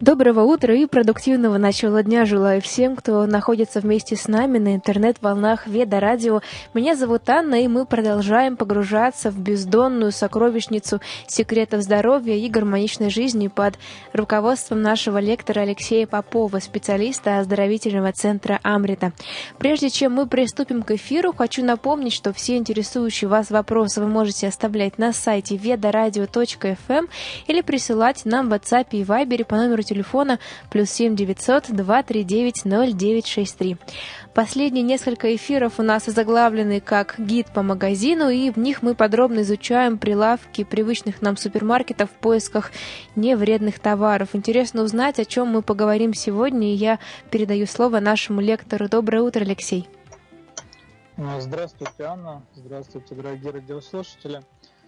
Доброго утра и продуктивного начала дня желаю всем, кто находится вместе с нами на интернет-волнах Веда Радио. Меня зовут Анна, и мы продолжаем погружаться в бездонную сокровищницу секретов здоровья и гармоничной жизни под руководством нашего лектора Алексея Попова, специалиста оздоровительного центра Амрита. Прежде чем мы приступим к эфиру, хочу напомнить, что все интересующие вас вопросы вы можете оставлять на сайте vedaradio.fm или присылать нам в WhatsApp и Viber по номеру телефона +7 900 239 0963. Последние несколько эфиров у нас озаглавлены как «Гид по магазину», и в них мы подробно изучаем прилавки привычных нам супермаркетов в поисках невредных товаров. Интересно узнать, о чем мы поговорим сегодня, и я передаю слово нашему лектору. Доброе утро, Алексей. Здравствуйте, Анна. Здравствуйте, дорогие радиослушатели.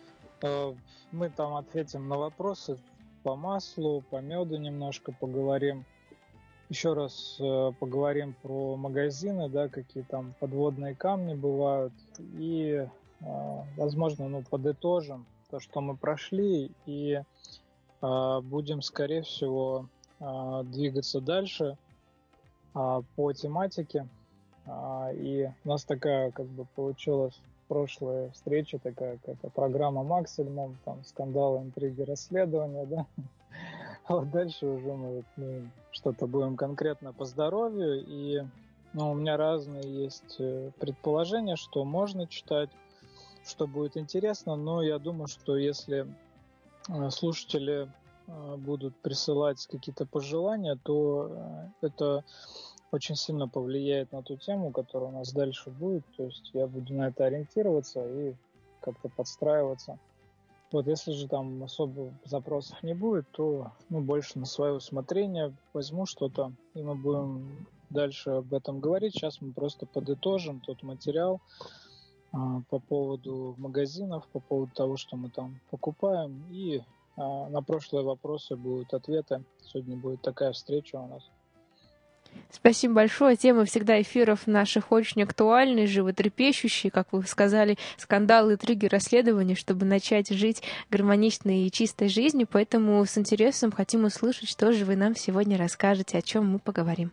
Мы там ответим на вопросы по маслу, по меду немножко поговорим. Еще раз поговорим про магазины, да, какие там подводные камни бывают. И, возможно, подытожим то, что мы прошли, и будем, скорее всего, двигаться дальше по тематике. И у нас такая, получилась прошлая встреча, такая какая-то программа «Максимум», там скандалы, интриги, расследования, да. Вот дальше уже мы что-то будем конкретно по здоровью. И у меня разные есть предположения, что можно читать, что будет интересно. Но я думаю, что если слушатели будут присылать какие-то пожелания, то это очень сильно повлияет на ту тему, которая у нас дальше будет. То есть я буду на это ориентироваться и как-то подстраиваться. Вот если же там особо запросов не будет, то больше на свое усмотрение возьму что-то, и мы будем дальше об этом говорить. Сейчас мы просто подытожим тот материал по поводу магазинов, по поводу того, что мы там покупаем. И на прошлые вопросы будут ответы. Сегодня будет такая встреча у нас. Спасибо большое. Тема всегда эфиров наших очень актуальны, животрепещущие, как вы сказали, скандалы, интриги, расследования, чтобы начать жить гармоничной и чистой жизнью. Поэтому с интересом хотим услышать, что же вы нам сегодня расскажете, о чем мы поговорим.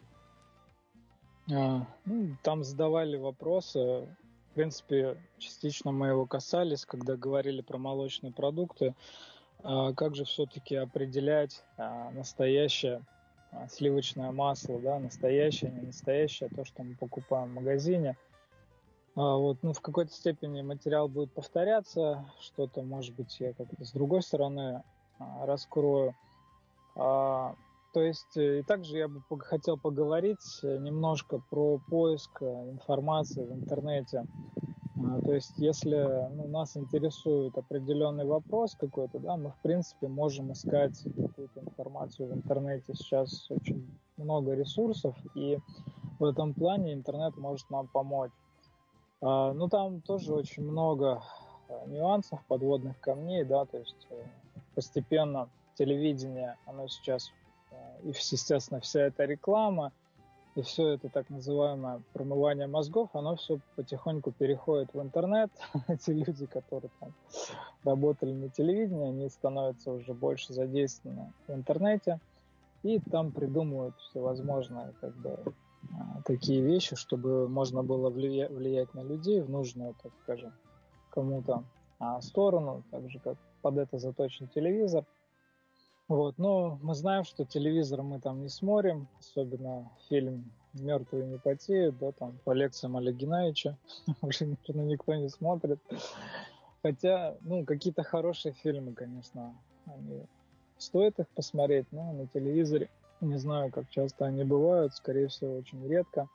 Там задавали вопросы. В принципе, частично мы его касались, когда говорили про молочные продукты. Как же все-таки определять настоящее сливочное масло, да, настоящее, не настоящее, то, что мы покупаем в магазине. В какой-то степени материал будет повторяться, что-то, может быть, я как-то с другой стороны раскрою. То есть, и также я бы хотел поговорить немножко про поиск информации в интернете. То есть, если нас интересует определенный вопрос какой-то, да, мы, в принципе, можем искать какую-то информацию в интернете. Сейчас очень много ресурсов, и в этом плане интернет может нам помочь. Там тоже очень много нюансов, подводных камней, да, то есть постепенно телевидение, оно сейчас, и, естественно, вся эта реклама, и все это так называемое промывание мозгов, оно все потихоньку переходит в интернет. Эти люди, которые там работали на телевидении, они становятся уже больше задействованы в интернете. И там придумывают всевозможные такие вещи, чтобы можно было влиять на людей в нужную, так скажем, кому-то сторону, так же, как под это заточен телевизор. Но мы знаем, что телевизор мы там не смотрим, особенно фильм «Мертвые не потеют», да, там по лекциям Олега Геннадьевича уже, наверное, никто не смотрит. Хотя, какие-то хорошие фильмы, конечно, стоит их посмотреть, но на телевизоре не знаю, как часто они бывают, скорее всего, очень редко.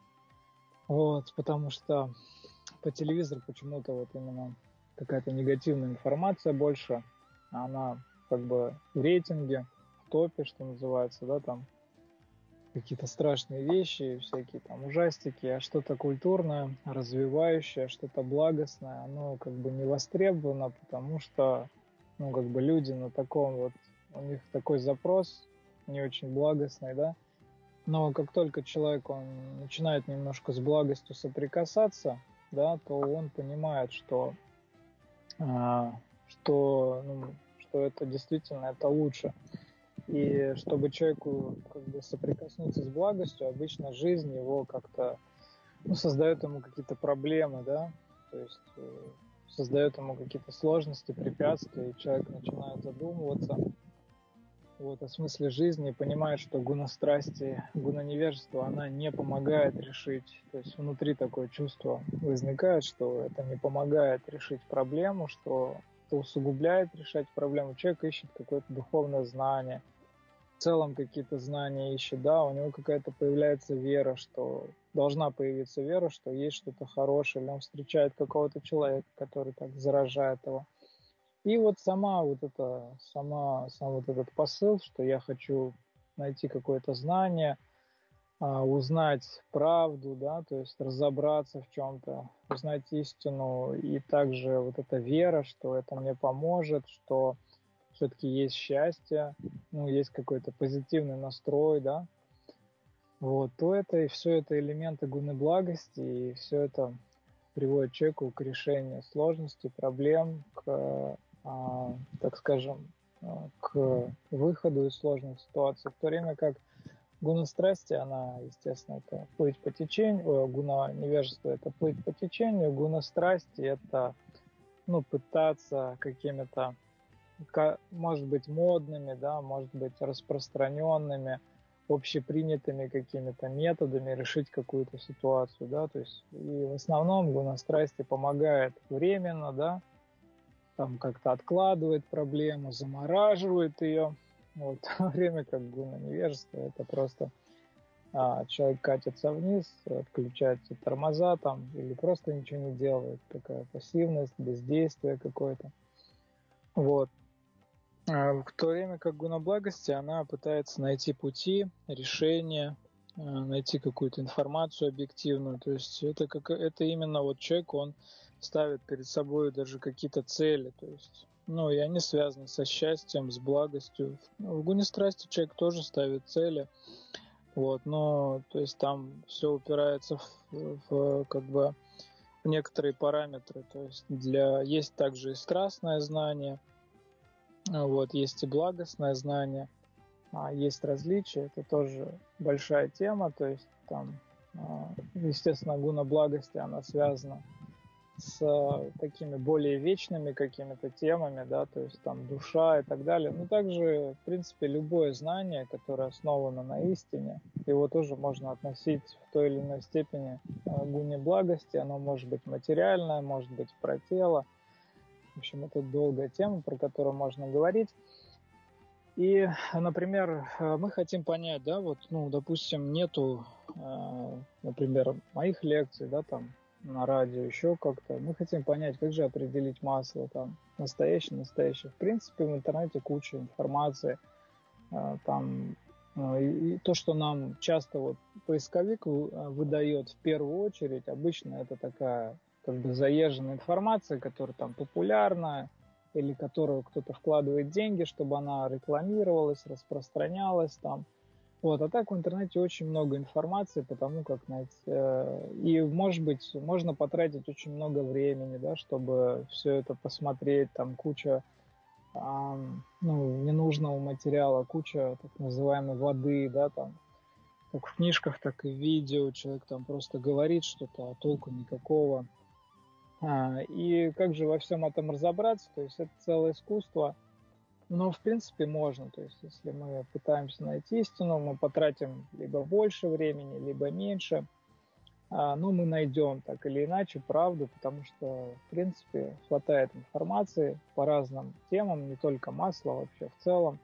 Потому что по телевизору почему-то именно какая-то негативная информация больше, она в рейтинге, в топе, что называется, да, там какие-то страшные вещи, всякие там ужастики, а что-то культурное, развивающее, что-то благостное, оно не востребовано, потому что, люди на таком у них такой запрос не очень благостный, да, но как только человек, он начинает немножко с благостью соприкасаться, да, то он понимает, что это действительно это лучше. И чтобы человеку как бы соприкоснуться с благостью, обычно жизнь его как-то создает ему какие-то проблемы, да, то есть создает ему какие-то сложности, препятствия, и человек начинает задумываться о смысле жизни, и понимает, что гуна-страсти, гуна-невежество, она не помогает решить, то есть внутри такое чувство возникает, что это не помогает решить проблему, что это усугубляет решать проблему. Человек ищет какое-то духовное знание, в целом какие-то знания ищет, да, у него какая-то появляется вера, что должна появиться вера, что есть что-то хорошее, или он встречает какого-то человека, который так заражает его. И вот сам вот этот посыл, что я хочу найти какое-то знание, узнать правду, да, то есть разобраться в чем-то, узнать истину, и также вот эта вера, что это мне поможет, что все-таки есть счастье, есть какой-то позитивный настрой, да, вот, то это и все это элементы гуны благости, и все это приводит человеку к решению сложностей, проблем, так скажем, к выходу из сложных ситуаций, в то время как гуна страсти, она, естественно, это плыть по течению, гуна невежества – это плыть по течению, гуна страсти – это, пытаться какими-то, может быть, модными, да, может быть, распространенными, общепринятыми какими-то методами решить какую-то ситуацию, да, то есть и в основном гуна страсти помогает временно, да, там как-то откладывает проблему, замораживает ее, вот, в то время как гуна невежества это просто человек катится вниз, отключаются тормоза там или просто ничего не делает, такая пассивность, бездействие какое-то, вот. В то время как гуна благости, она пытается найти пути, решения, найти какую-то информацию объективную. То есть это именно вот человек, он ставит перед собой даже какие-то цели. То есть, и они связаны со счастьем, с благостью. В гуне страсти человек тоже ставит цели. Вот, но то есть там все упирается в как бы в некоторые параметры. То есть есть также и страстное знание. Вот, есть и благостное знание, есть различия, это тоже большая тема, то есть там, естественно, гуна благости, она связана с такими более вечными какими-то темами, да, то есть там душа и так далее. Но также, в принципе, любое знание, которое основано на истине, его тоже можно относить в той или иной степени к гуне благости, оно может быть материальное, может быть про тело. В общем, это долгая тема, про которую можно говорить. И, например, мы хотим понять, да, вот, допустим, нету, например, моих лекций, да, там, на радио, еще как-то. Мы хотим понять, как же определить масло, там, настоящее. В принципе, в интернете куча информации, там, и то, что нам часто вот поисковик выдает в первую очередь, обычно это такая как бы заезженная информация, которая там популярная, или которую кто-то вкладывает деньги, чтобы она рекламировалась, распространялась там. Вот, а так в интернете очень много информации, потому как и, может быть, можно потратить очень много времени, да, чтобы все это посмотреть, там куча ненужного материала, куча так называемой воды, да, там, как в книжках, так и в видео, человек там просто говорит что-то, а толку никакого. И как же во всем этом разобраться, то есть это целое искусство, но в принципе можно, то есть если мы пытаемся найти истину, мы потратим либо больше времени, либо меньше, но мы найдем так или иначе правду, потому что в принципе хватает информации по разным темам, не только масло, вообще в целом.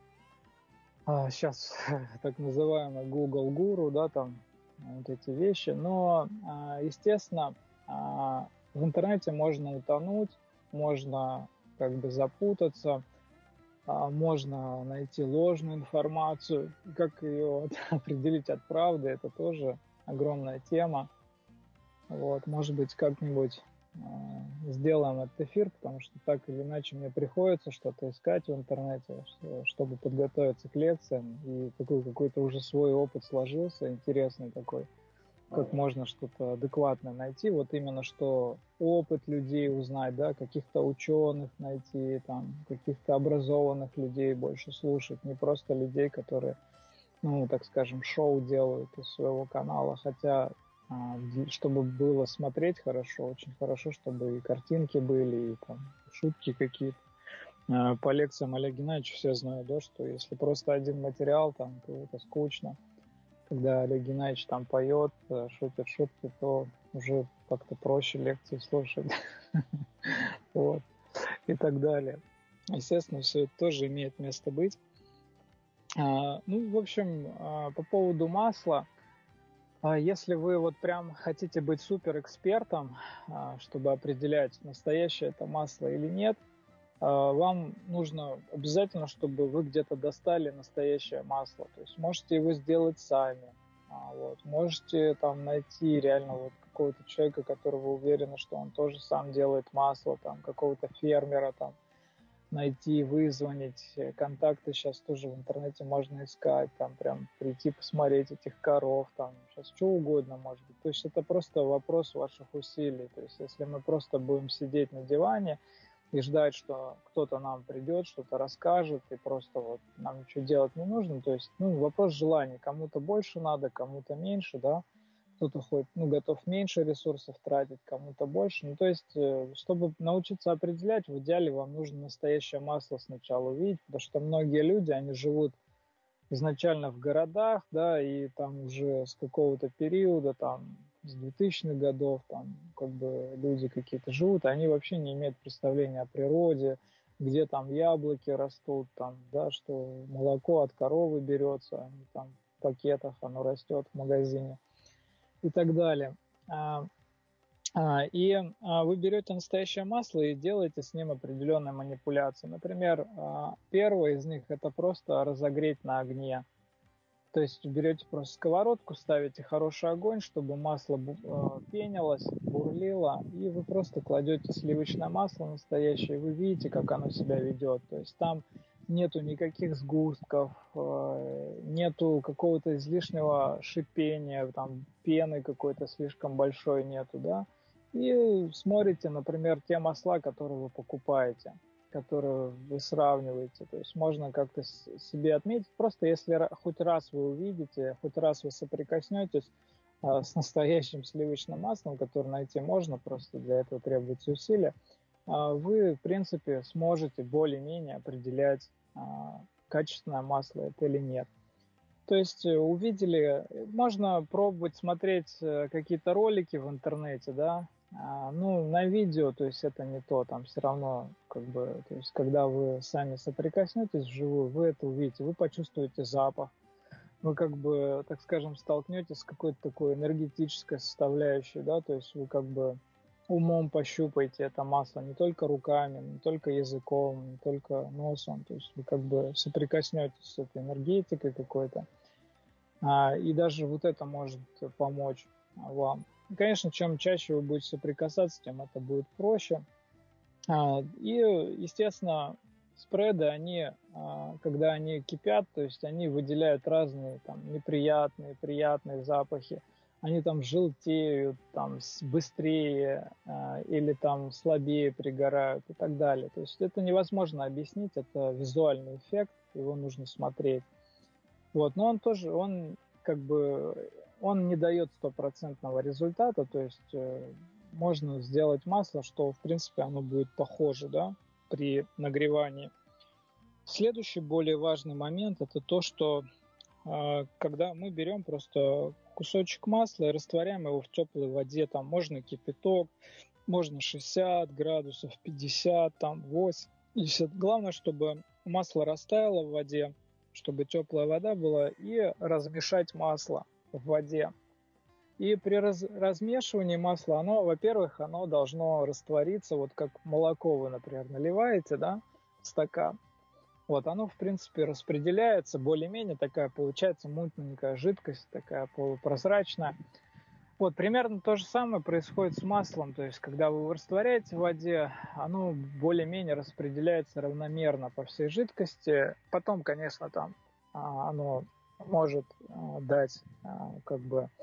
Сейчас так называемый Google Guru, да, там вот эти вещи, но естественно в интернете можно утонуть, можно как бы запутаться, можно найти ложную информацию. И как ее определить от правды, это тоже огромная тема. Вот, может быть, как-нибудь сделаем этот эфир, потому что так или иначе мне приходится что-то искать в интернете, чтобы подготовиться к лекциям, и такой какой-то уже свой опыт сложился, интересный такой. как можно что-то адекватное найти, вот именно что опыт людей узнать, да, каких-то ученых найти, там, каких-то образованных людей больше слушать, не просто людей, которые, ну, так скажем, шоу делают из своего канала, хотя чтобы было смотреть хорошо, очень хорошо, чтобы и картинки были, и там шутки какие-то. По лекциям Олега Геннадьевича все знают, да, что если просто один материал, там, то это скучно. Когда Олег Геннадьевич там поет, шутит шутки, то уже как-то проще лекции слушать. Вот. И так далее. Естественно, все это тоже имеет место быть. Ну, в общем, по поводу масла, если вы вот прям хотите быть суперэкспертом, чтобы определять, настоящее это масло или нет, вам нужно обязательно, чтобы вы где-то достали настоящее масло. То есть можете его сделать сами. Вот. Можете там найти реально вот какого-то человека, которого уверены, что он тоже сам делает масло, там какого-то фермера там найти, вызвонить. Контакты сейчас тоже в интернете можно искать, там прям прийти посмотреть этих коров, там сейчас что угодно может быть. То есть это просто вопрос ваших усилий. То есть если мы просто будем сидеть на диване и ждать, что кто-то нам придет, что-то расскажет, и просто вот нам ничего делать не нужно. То есть, ну, вопрос желания. Кому-то больше надо, кому-то меньше, да. Кто-то хоть, ну, готов меньше ресурсов тратить, кому-то больше. Ну, то есть, чтобы научиться определять, в идеале вам нужно настоящее масло сначала увидеть, потому что многие люди, они живут изначально в городах, да, и там уже с какого-то периода, там, с 2000-х годов, там, как бы люди какие-то живут, они вообще не имеют представления о природе, где там яблоки растут, там, да, что молоко от коровы берется, они там в пакетах, оно растет в магазине и так далее. Вы берете настоящее масло и делаете с ним определенные манипуляции. Например, первое из них это просто разогреть на огне. То есть берете просто сковородку, ставите хороший огонь, чтобы масло пенилось, бурлило, и вы просто кладете сливочное масло настоящее, и вы видите, как оно себя ведет. То есть там нету никаких сгустков, нету какого-то излишнего шипения, там пены какой-то слишком большой нету, да. И смотрите, например, те масла, которые вы покупаете, которые вы сравниваете. То есть можно как-то себе отметить. Просто если хоть раз вы увидите, хоть раз вы соприкоснетесь с настоящим сливочным маслом, которое найти можно, просто для этого требуется усилия, вы, в принципе, сможете более-менее определять, качественное масло это или нет. То есть увидели, можно пробовать смотреть какие-то ролики в интернете, да, ну, на видео, то есть это не то, там все равно, как бы, то есть когда вы сами соприкоснетесь вживую, вы это увидите, вы почувствуете запах, вы как бы, так скажем, столкнетесь с какой-то такой энергетической составляющей, да, то есть вы как бы умом пощупаете это масло не только руками, не только языком, не только носом, то есть вы как бы соприкоснетесь с этой энергетикой какой-то, и даже вот это может помочь вам. Конечно, чем чаще вы будете соприкасаться, тем это будет проще. И, естественно, спреды, они, когда они кипят, то есть они выделяют разные там неприятные, приятные запахи. Они там желтеют, там быстрее или там слабее пригорают и так далее. То есть это невозможно объяснить, это визуальный эффект, его нужно смотреть. Вот, но он тоже, он как бы, он не дает стопроцентного результата, то есть можно сделать масло, что в принципе оно будет похоже, да, при нагревании. Следующий более важный момент это то, что когда мы берем просто кусочек масла и растворяем его в теплой воде, там можно кипяток, можно 60 градусов, 50, там 80. Главное, чтобы масло растаяло в воде, чтобы теплая вода была, и размешать масло в воде. И при размешивании масла, оно, во-первых, оно должно раствориться, вот как молоко вы, например, наливаете, да, в стакан. Вот, оно, в принципе, распределяется, более-менее такая получается мутненькая жидкость, такая полупрозрачная. Вот, примерно то же самое происходит с маслом, то есть, когда вы его растворяете в воде, оно более-менее распределяется равномерно по всей жидкости. Потом, конечно, там оно может дать как бы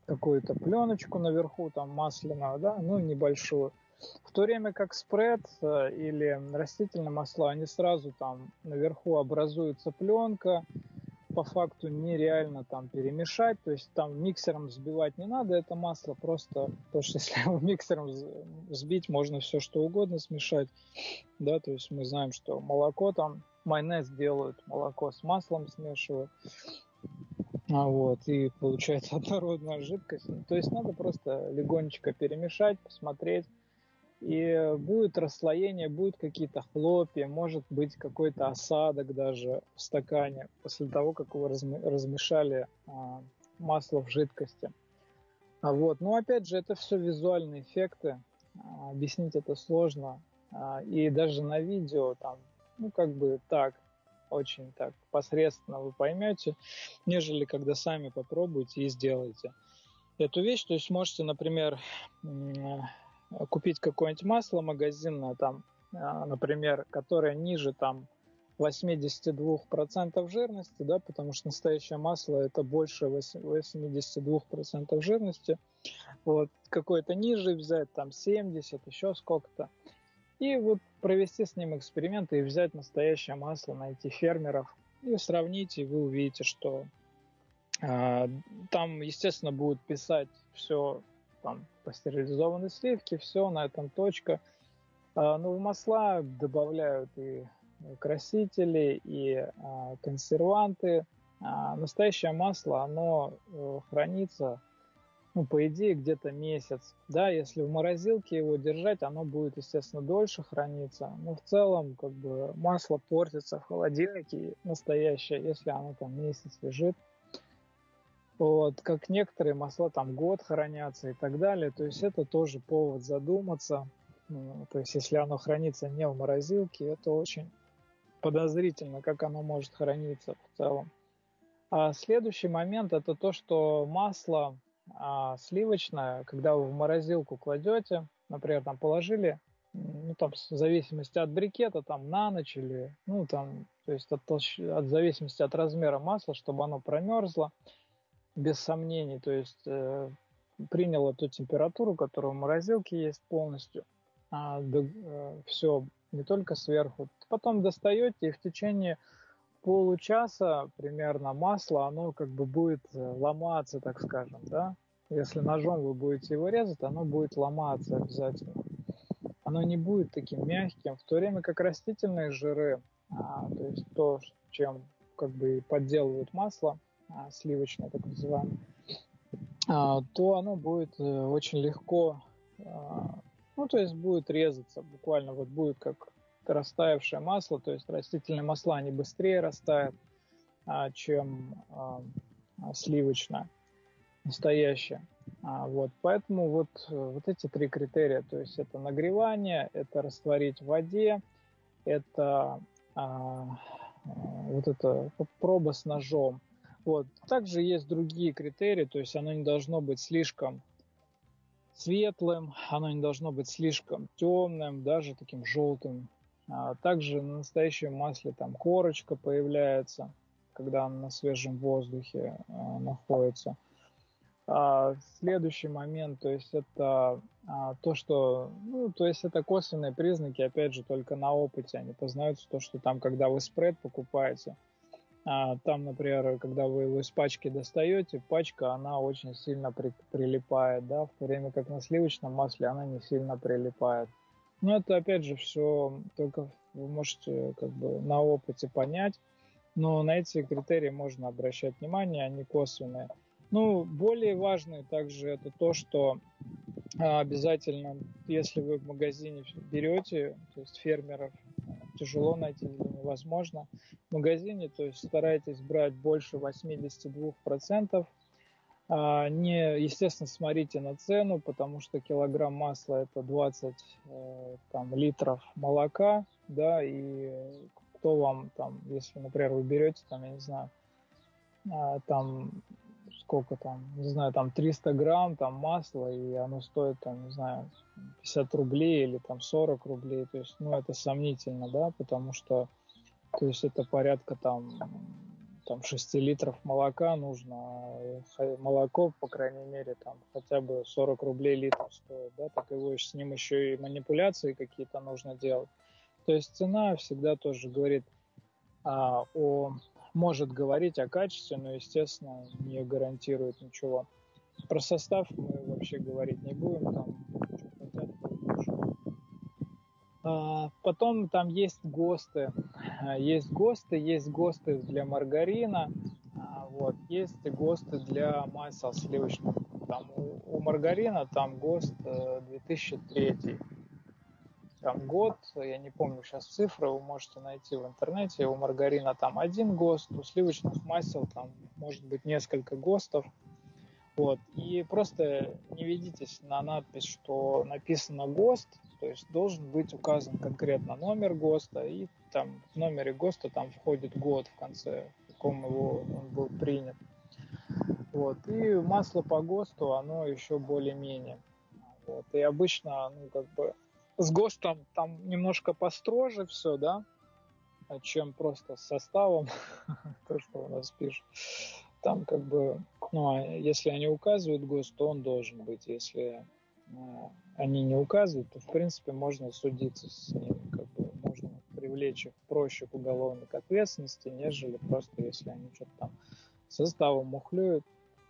какую-то пленочку наверху, там масляную, да, ну, небольшую. В то время как спред или растительные масла, они сразу там наверху образуется пленка, по факту нереально там перемешать, то есть там миксером взбивать не надо это масло, просто, потому что если его миксером взбить, можно все что угодно смешать, да, то есть мы знаем, что молоко там, майонез делают, молоко с маслом смешивают, вот, и получается однородная жидкость, то есть надо просто легонечко перемешать, посмотреть, и будет расслоение, будут какие-то хлопья, может быть какой-то осадок даже в стакане после того, как вы размешали масло в жидкости. Вот. Но опять же, это все визуальные эффекты, объяснить это сложно. И даже на видео там, ну как бы так, очень так посредственно вы поймете, нежели когда сами попробуете и сделаете эту вещь. То есть можете, например, купить какое-нибудь масло магазинное, там, например, которое ниже там 82% жирности, да, потому что настоящее масло это больше 82% жирности. Вот, какое-то ниже взять, там 70, еще сколько-то. И вот провести с ним эксперименты и взять настоящее масло, найти фермеров и сравнить, и вы увидите, что там, естественно, будут писать все, там, пастеризованные сливки, все, на этом точка. Но в масла добавляют и красители, и консерванты. Настоящее масло, оно хранится, ну, по идее, где-то месяц. Да, если в морозилке его держать, оно будет, естественно, дольше храниться. Но в целом, как бы, масло портится в холодильнике настоящее, если оно там месяц лежит. Вот, как некоторые масла там год хранятся и так далее. То есть это тоже повод задуматься. То есть если оно хранится не в морозилке, это очень подозрительно, как оно может храниться в целом. А следующий момент это то, что масло сливочное, когда вы в морозилку кладете, например, там положили, ну там в зависимости от брикета, там на ночь или, ну там, то есть от зависимости от размера масла, чтобы оно промерзло, без сомнений, то есть приняло ту температуру, которая в морозилке есть полностью, все, не только сверху. Потом достаете, и в течение получаса примерно масло, оно как бы будет ломаться, так скажем, да. Если ножом вы будете его резать, оно будет ломаться обязательно. Оно не будет таким мягким, в то время как растительные жиры, то есть то, чем как бы подделывают масло, сливочное так называемое, то оно будет очень легко, ну, то есть будет резаться, буквально вот будет как растаявшее масло, то есть растительные масла, они быстрее растают, чем сливочное, настоящее. Вот, поэтому вот эти три критерия, то есть это нагревание, это растворить в воде, это вот эта проба с ножом. Вот. Также есть другие критерии, то есть оно не должно быть слишком светлым, оно не должно быть слишком темным, даже таким желтым. Также на настоящем масле там корочка появляется, когда оно на свежем воздухе находится. Следующий момент, то есть это то, что, ну, то есть это косвенные признаки, опять же, только на опыте они познаются, то, что там, когда вы спред покупаете, там, например, когда вы его из пачки достаете, пачка, она очень сильно прилипает, да, в то время как на сливочном масле она не сильно прилипает. Но это, опять же, все только вы можете как бы на опыте понять, но на эти критерии можно обращать внимание, они косвенные. Ну, более важное также это то, что обязательно, если вы в магазине берете, то есть фермеров тяжело найти или невозможно, в магазине, то есть старайтесь брать больше 82%. Не, естественно, смотрите на цену, потому что килограмм масла это 20 там, литров молока, да, и кто вам там, если, например, вы берете, там, я не знаю, там сколько там, не знаю, там 300 грамм там масла, и оно стоит там, не знаю, 50 рублей или там 40 рублей, то есть, ну, это сомнительно, да, потому что, то есть, это порядка там там 6 литров молока нужно, молоко, по крайней мере, там хотя бы 40 рублей литр стоит, да, так его с ним еще и манипуляции какие-то нужно делать. То есть цена всегда тоже говорит может говорить о качестве, но, естественно, не гарантирует ничего. Про состав мы вообще говорить не будем, там что хотят, потом там есть ГОСТы. Есть ГОСТы для маргарина, есть ГОСТы для масел сливочных. Там у маргарина там ГОСТ 2003. Там год, я не помню сейчас цифры, вы можете найти в интернете. У маргарина там 1 ГОСТ, у сливочных масел там может быть несколько ГОСТов. И просто не ведитесь на надпись, что написано ГОСТ, то есть должен быть указан конкретно номер ГОСТа, и там в номере ГОСТа там входит год в конце, в каком он был принят. И масло по ГОСТу, оно еще более-менее. И обычно, с ГОСТом там немножко построже все, да, чем просто с составом, то, что у нас пишут. Там если они указывают ГОСТ, то он должен быть. Если они не указывают, то в принципе можно судиться с ними, можно привлечь их проще к уголовной ответственности, нежели просто если они что-то там составом мухлюют.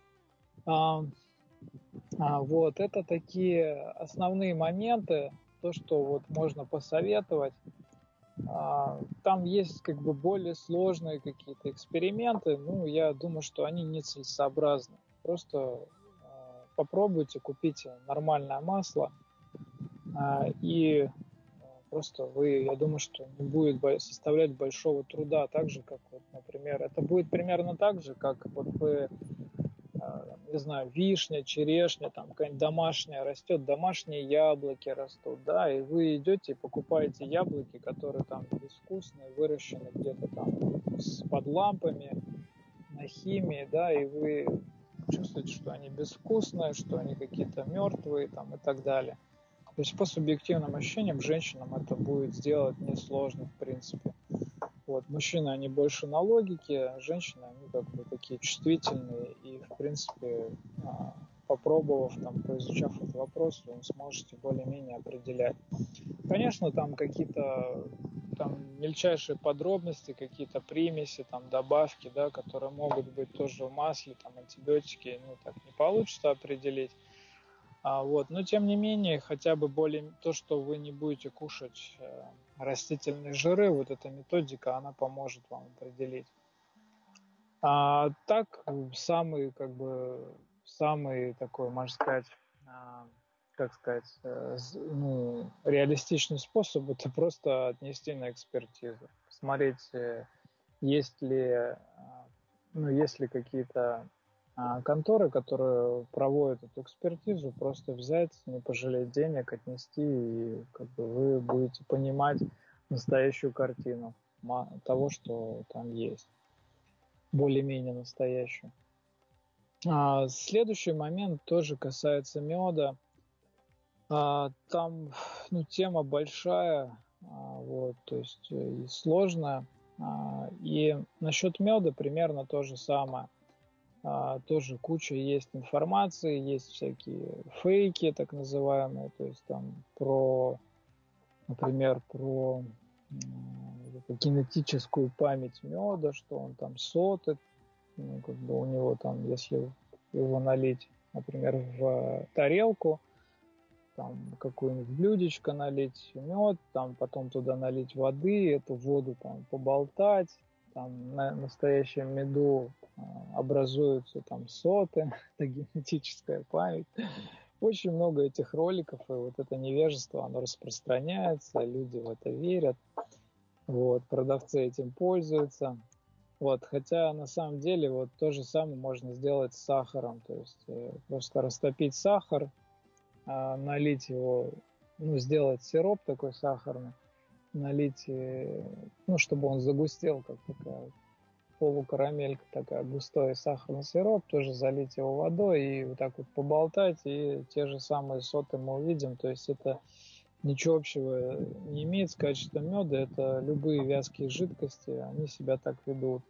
Это такие основные моменты, то, что можно посоветовать. Там есть более сложные какие-то эксперименты, я думаю, что они нецелесообразны. Просто попробуйте, купите нормальное масло, и просто я думаю, что не будет составлять большого труда, так же, как, например, это будет примерно так же, как вы, не знаю, вишня, черешня, там какая-нибудь домашняя растет, домашние яблоки растут, да, и вы идете и покупаете яблоки, которые там безвкусные, выращены где-то там под лампами, на химии, да, и вы чувствуете, что они безвкусные, что они какие-то мертвые там и так далее. То есть по субъективным ощущениям женщинам это будет сделать несложно, в принципе. Мужчины, они больше на логике, женщины, они такие чувствительные, и, в принципе, попробовав, поизучав этот вопрос, вы сможете более-менее определять. Конечно, там какие-то мельчайшие подробности, какие-то примеси, добавки, да, которые могут быть тоже в масле, антибиотики, так не получится определить. Но тем не менее, хотя бы то, что вы не будете кушать растительные жиры, эта методика, она поможет вам определить. Так, самый такой, можно сказать, реалистичный способ — это просто отнести на экспертизу, посмотреть, есть ли какие-то конторы, которые проводят эту экспертизу, просто взять, не пожалеть денег, отнести, и вы будете понимать настоящую картину того, что там есть, более-менее настоящую. Следующий момент тоже касается меда. Там тема большая, то есть и сложная. И насчет меда примерно то же самое. Тоже куча есть информации, есть всякие фейки, так называемые, то есть там например, про генетическую память меда, что он там сотый, у него там, если его налить, например, в тарелку, там какое-нибудь блюдечко налить мед, там потом туда налить воды, эту воду там поболтать, там на настоящем меду образуются там соты, это генетическая память. Очень много этих роликов, и это невежество, оно распространяется, люди в это верят, продавцы этим пользуются. Хотя на самом деле то же самое можно сделать с сахаром, то есть просто растопить сахар, налить его, сделать сироп такой сахарный, налить, чтобы он загустел, как такая полукарамелька такая, густой сахарный сироп, тоже залить его водой и так поболтать, и те же самые соты мы увидим. То есть это ничего общего не имеет с качеством меда, это любые вязкие жидкости, они себя так ведут.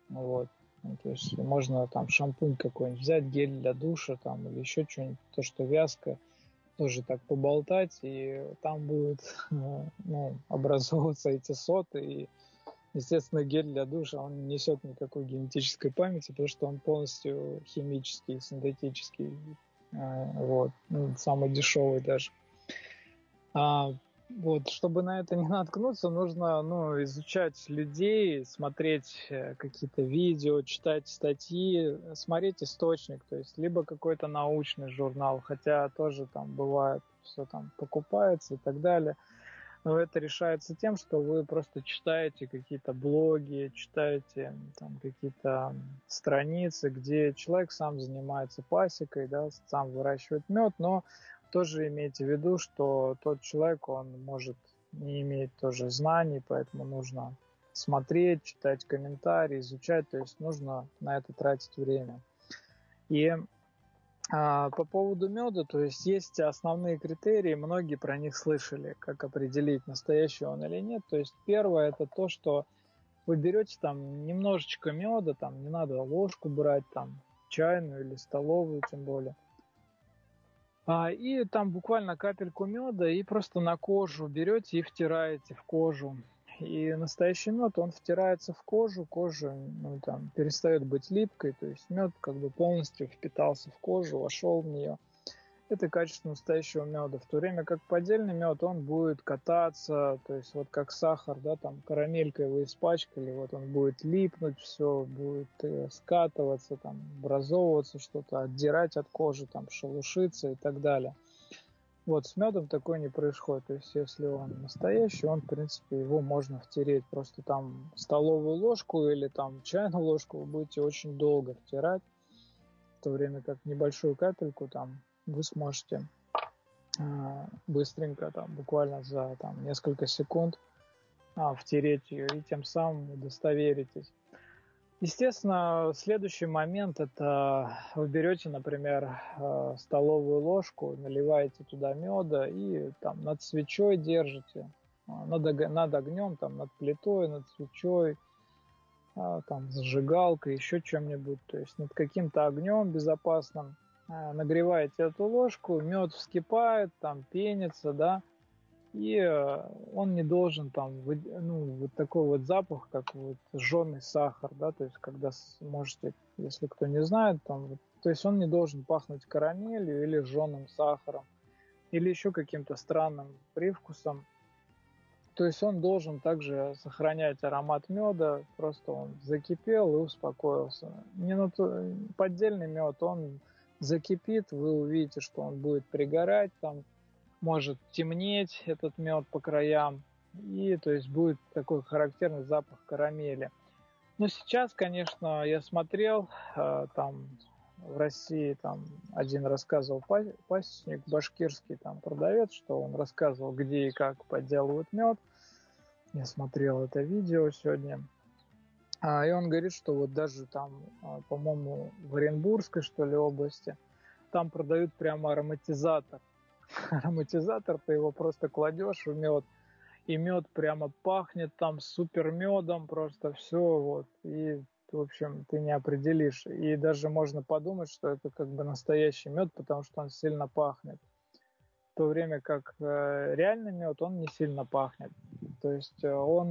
Вот. Ну, то есть можно там шампунь какой-нибудь взять, гель для душа там, или еще что-нибудь, то, что вязко, тоже так поболтать, и там будут ну, образовываться эти соты. И, естественно, гель для душа, он не несет никакой генетической памяти, потому что он полностью химический, синтетический. Вот. Ну, самый дешевый даже. А, вот, чтобы на это не наткнуться, нужно, ну, изучать людей, смотреть какие-то видео, читать статьи, смотреть источник, то есть либо какой-то научный журнал, хотя тоже там бывает все там покупается и так далее. Но это решается тем, что вы просто читаете какие-то блоги, читаете там какие-то страницы, где человек сам занимается пасекой, да, сам выращивает мед, но тоже имейте в виду, что тот человек, он может не иметь тоже знаний, поэтому нужно смотреть, читать комментарии, изучать, то есть нужно на это тратить время. И по поводу меда, то есть есть основные критерии, многие про них слышали, как определить, настоящий он или нет. То есть первое это то, что вы берете там немножечко меда, там не надо ложку брать, там чайную или столовую тем более. И там буквально капельку меда и просто на кожу берете и втираете в кожу. И настоящий мед, он втирается в кожу, кожа ну, там, перестает быть липкой, то есть мед как бы полностью впитался в кожу, вошел в нее. Это качество настоящего меда. В то время как поддельный мед, он будет кататься, то есть вот как сахар, да, там карамелькой вы испачкали, вот он будет липнуть, все будет скатываться, там, образовываться что-то, отдирать от кожи, там, шелушиться и так далее. Вот с медом такое не происходит. То есть если он настоящий, он, в принципе, его можно втереть. Просто там столовую ложку или там чайную ложку вы будете очень долго втирать, в то время как небольшую капельку там вы сможете быстренько, там, буквально за там, несколько секунд втереть ее и тем самым удостоверитесь. Естественно, следующий момент это вы берете, например, столовую ложку, наливаете туда меда и там над свечой держите, над огнем, там, над плитой, над свечой, там, зажигалкой, еще чем-нибудь, то есть над каким-то огнем безопасным. Нагреваете эту ложку, мед вскипает, там пенится, да, и он не должен там, ну, вот такой вот запах, как вот жженый сахар, да, то есть когда можете, если кто не знает, там, то есть он не должен пахнуть карамелью или жженым сахаром, или еще каким-то странным привкусом. То есть он должен также сохранять аромат меда, просто он закипел и успокоился. Поддельный мед, он закипит, вы увидите, что он будет пригорать, там может темнеть этот мед по краям, и то есть будет такой характерный запах карамели. Но сейчас, конечно, я смотрел, там в России там один рассказывал пасечник башкирский, там продавец, что он рассказывал, где и как подделывают мед. Я смотрел это видео сегодня. И он говорит, что вот даже там, по-моему, в Оренбургской, что ли, области, там продают прямо ароматизатор. Ароматизатор, ты его просто кладешь в мед, и мед прямо пахнет там супер медом, просто все вот. И, в общем, ты не определишь. И даже можно подумать, что это как бы настоящий мед, потому что он сильно пахнет. В то время как реальный мед, он не сильно пахнет. То есть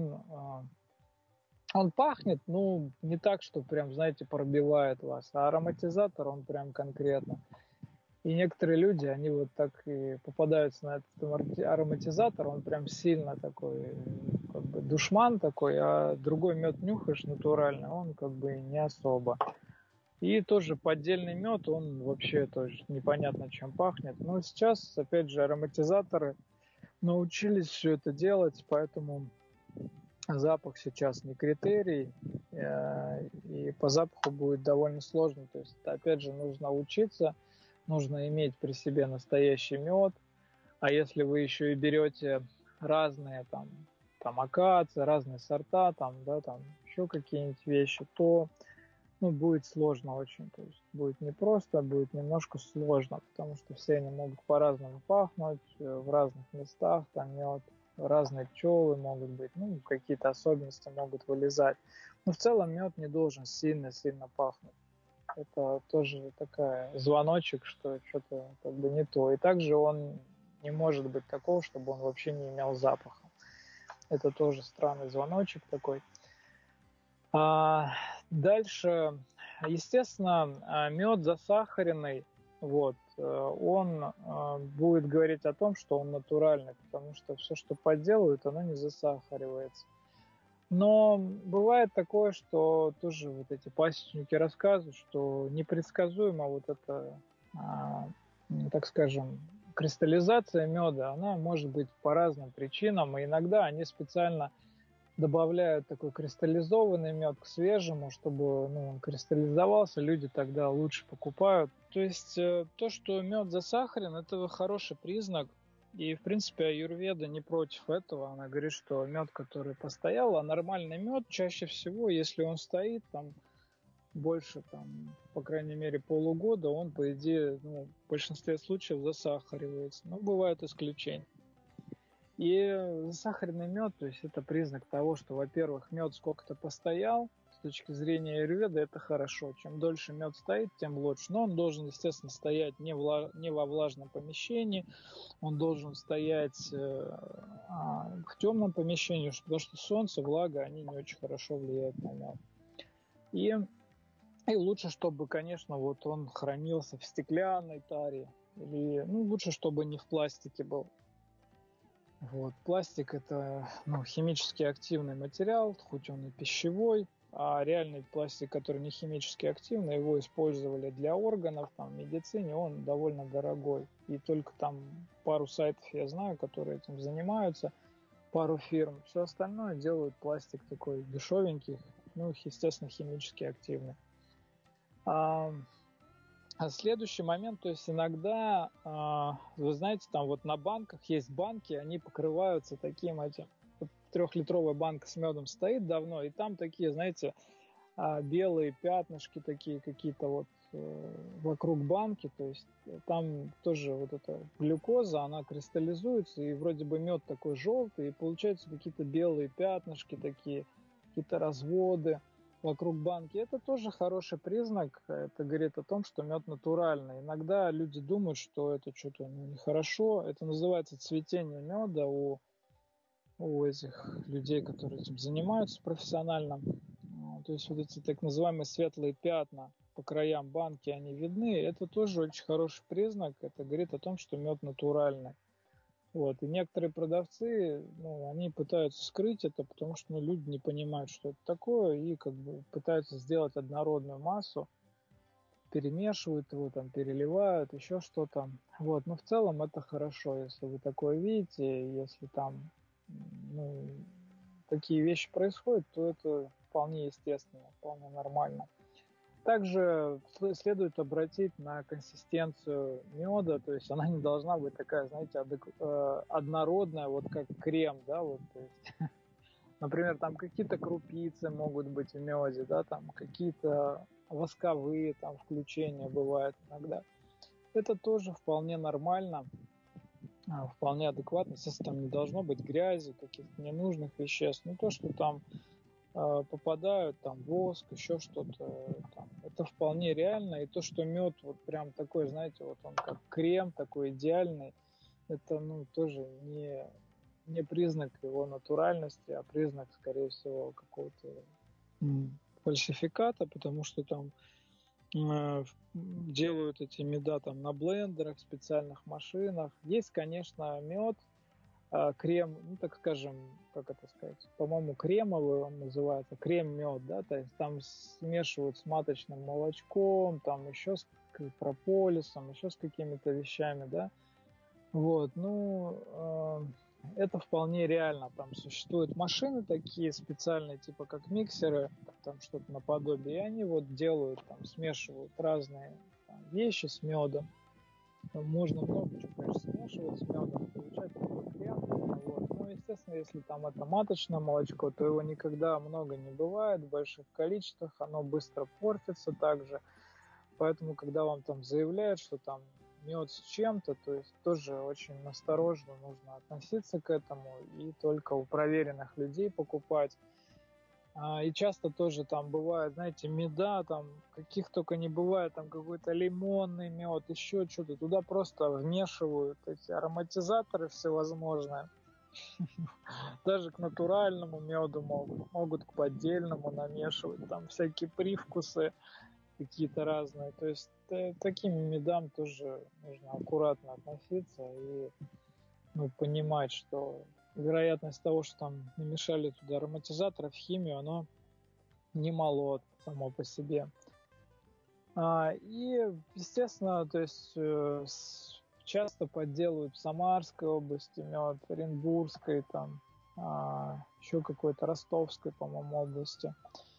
он пахнет, ну, не так, что прям, знаете, пробивает вас, а ароматизатор, он прям конкретно. И некоторые люди, они вот так и попадаются на этот ароматизатор, он прям сильно такой, как бы душман такой, а другой мед нюхаешь натуральный, он как бы не особо. И тоже поддельный мед, он вообще тоже непонятно чем пахнет. Но сейчас, опять же, ароматизаторы научились все это делать, поэтому запах сейчас не критерий, и по запаху будет довольно сложно. То есть, опять же, нужно учиться, нужно иметь при себе настоящий мед. А если вы еще и берете разные там акации, разные сорта, там, да, там еще какие-нибудь вещи, то ну, будет сложно очень. То есть будет непросто, будет немножко сложно, потому что все они могут по-разному пахнуть в разных местах, там мед. разные пчелы могут быть, ну, какие-то особенности могут вылезать. Но в целом мед не должен сильно-сильно пахнуть. Это тоже такая звоночек, что что-то как бы не то. И также он не может быть такого, чтобы он вообще не имел запаха. Это тоже странный звоночек такой. Дальше, естественно, мед засахаренный, вот, он будет говорить о том, что он натуральный, потому что все, что подделывают, оно не засахаривается. Но бывает такое, что тоже вот эти пасечники рассказывают, что непредсказуемо вот эта, так скажем, кристаллизация меда, она может быть по разным причинам, и иногда они специально добавляют такой кристаллизованный мед к свежему, чтобы он кристаллизовался, люди тогда лучше покупают. То есть то, что мед засахарен, это хороший признак. И, в принципе, аюрведа не против этого. Она говорит, что мед, который постоял, а нормальный мед чаще всего, если он стоит там больше, там, по крайней мере, полугода, он, по идее, в большинстве случаев засахаривается. Но бывают исключения. И засахаренный мед, то есть это признак того, что, во-первых, мед сколько-то постоял, с точки зрения аюрведы это хорошо. Чем дольше мед стоит, тем лучше. Но он должен, естественно, стоять не во влажном помещении, он должен стоять в темном помещении, потому что солнце, влага, они не очень хорошо влияют на мед. И лучше, чтобы, конечно, вот он хранился в стеклянной таре, или лучше, чтобы не в пластике был. Вот. Пластик – это химически активный материал, хоть он и пищевой, а реальный пластик, который не химически активный, его использовали для органов, там, в медицине, он довольно дорогой. И только там пару сайтов я знаю, которые этим занимаются, пару фирм. Все остальное делают пластик такой дешевенький, естественно, химически активный. А следующий момент, то есть иногда, вы знаете, там вот на банках есть банки, они покрываются таким этим. Вот 3-литровая банка с медом стоит давно, и там такие, знаете, белые пятнышки такие какие-то вот вокруг банки, то есть там тоже вот эта глюкоза, она кристаллизуется, и вроде бы мед такой желтый, и получаются какие-то белые пятнышки такие, какие-то разводы вокруг банки. Это тоже хороший признак. Это говорит о том, что мед натуральный. Иногда люди думают, что это что-то нехорошо. Это называется цветение меда у этих людей, которые этим занимаются профессионально. То есть вот эти так называемые светлые пятна по краям банки, они видны. Это тоже очень хороший признак. Это говорит о том, что мед натуральный. Вот. И некоторые продавцы, они пытаются скрыть это, потому что люди не понимают, что это такое, и как бы пытаются сделать однородную массу, перемешивают его, там, переливают, еще что-то. Вот. Но в целом это хорошо, если вы такое видите, если там такие вещи происходят, то это вполне естественно, вполне нормально. Также следует обратить на консистенцию меда, то есть она не должна быть такая, знаете, однородная, вот как крем, да, вот, то есть, например, там какие-то крупицы могут быть в меде, да, там какие-то восковые там включения бывают иногда. Это тоже вполне нормально, вполне адекватно, естественно, там не должно быть грязи, каких-то ненужных веществ, то, что там попадают, там воск, еще что-то, там, это вполне реально. И то, что мед вот прям такой, знаете, вот он как крем такой идеальный, это тоже не признак его натуральности, а признак, скорее всего, какого-то фальсификата, потому что там делают эти меда там на блендерах, специальных машинах. Есть, конечно, мед, крем, так скажем, как это сказать, по-моему, кремовый он называется, крем-мед, да, то есть там смешивают с маточным молочком, там еще с прополисом, еще с какими-то вещами, да, вот, это вполне реально, там существуют машины такие специальные, типа как миксеры, там что-то наподобие, и они вот делают, там смешивают разные там вещи с медом. Можно много чего, конечно, смешивать с медом, получать такой крем. Вот. Естественно, если там это маточное молочко, то его никогда много не бывает в больших количествах, оно быстро портится также. Поэтому, когда вам там заявляют, что там мед с чем-то, то есть тоже очень осторожно нужно относиться к этому и только у проверенных людей покупать. И часто тоже там бывает, знаете, меда, там каких только не бывает, там какой-то лимонный мед, еще что-то. Туда просто вмешивают эти ароматизаторы всевозможные. Даже к натуральному меду могут к поддельному намешивать. Там всякие привкусы какие-то разные. То есть таким медам тоже нужно аккуратно относиться и понимать, что вероятность того, что там намешали туда ароматизаторов, химию, оно немало само по себе. И, естественно, то есть часто подделывают в Самарской области мед, Оренбургской, там, еще какой-то Ростовской, по-моему, области.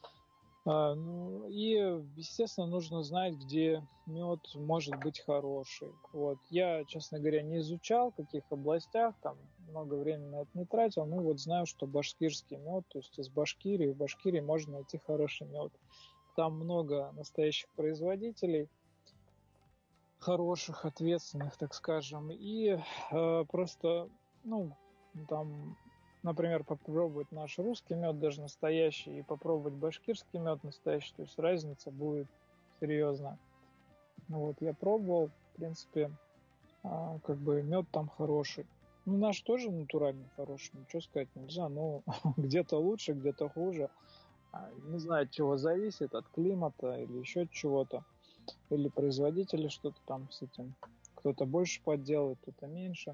И, естественно, нужно знать, где мед может быть хороший. Вот. Я, честно говоря, не изучал, в каких областях, там много времени на это не тратил, но вот знаю, что башкирский мед, то есть из Башкирии, в Башкирии можно найти хороший мед. Там много настоящих производителей, хороших, ответственных, так скажем, и просто, там, например, попробовать наш русский мед даже настоящий и попробовать башкирский мед настоящий, то есть разница будет серьезная. Вот, я пробовал, в принципе, мед там хороший. Наш тоже натуральный хороший, ничего сказать нельзя, но где-то лучше, где-то хуже. Не знаю, от чего зависит, от климата или еще от чего-то. Или производители что-то там с этим. Кто-то больше подделает, кто-то меньше.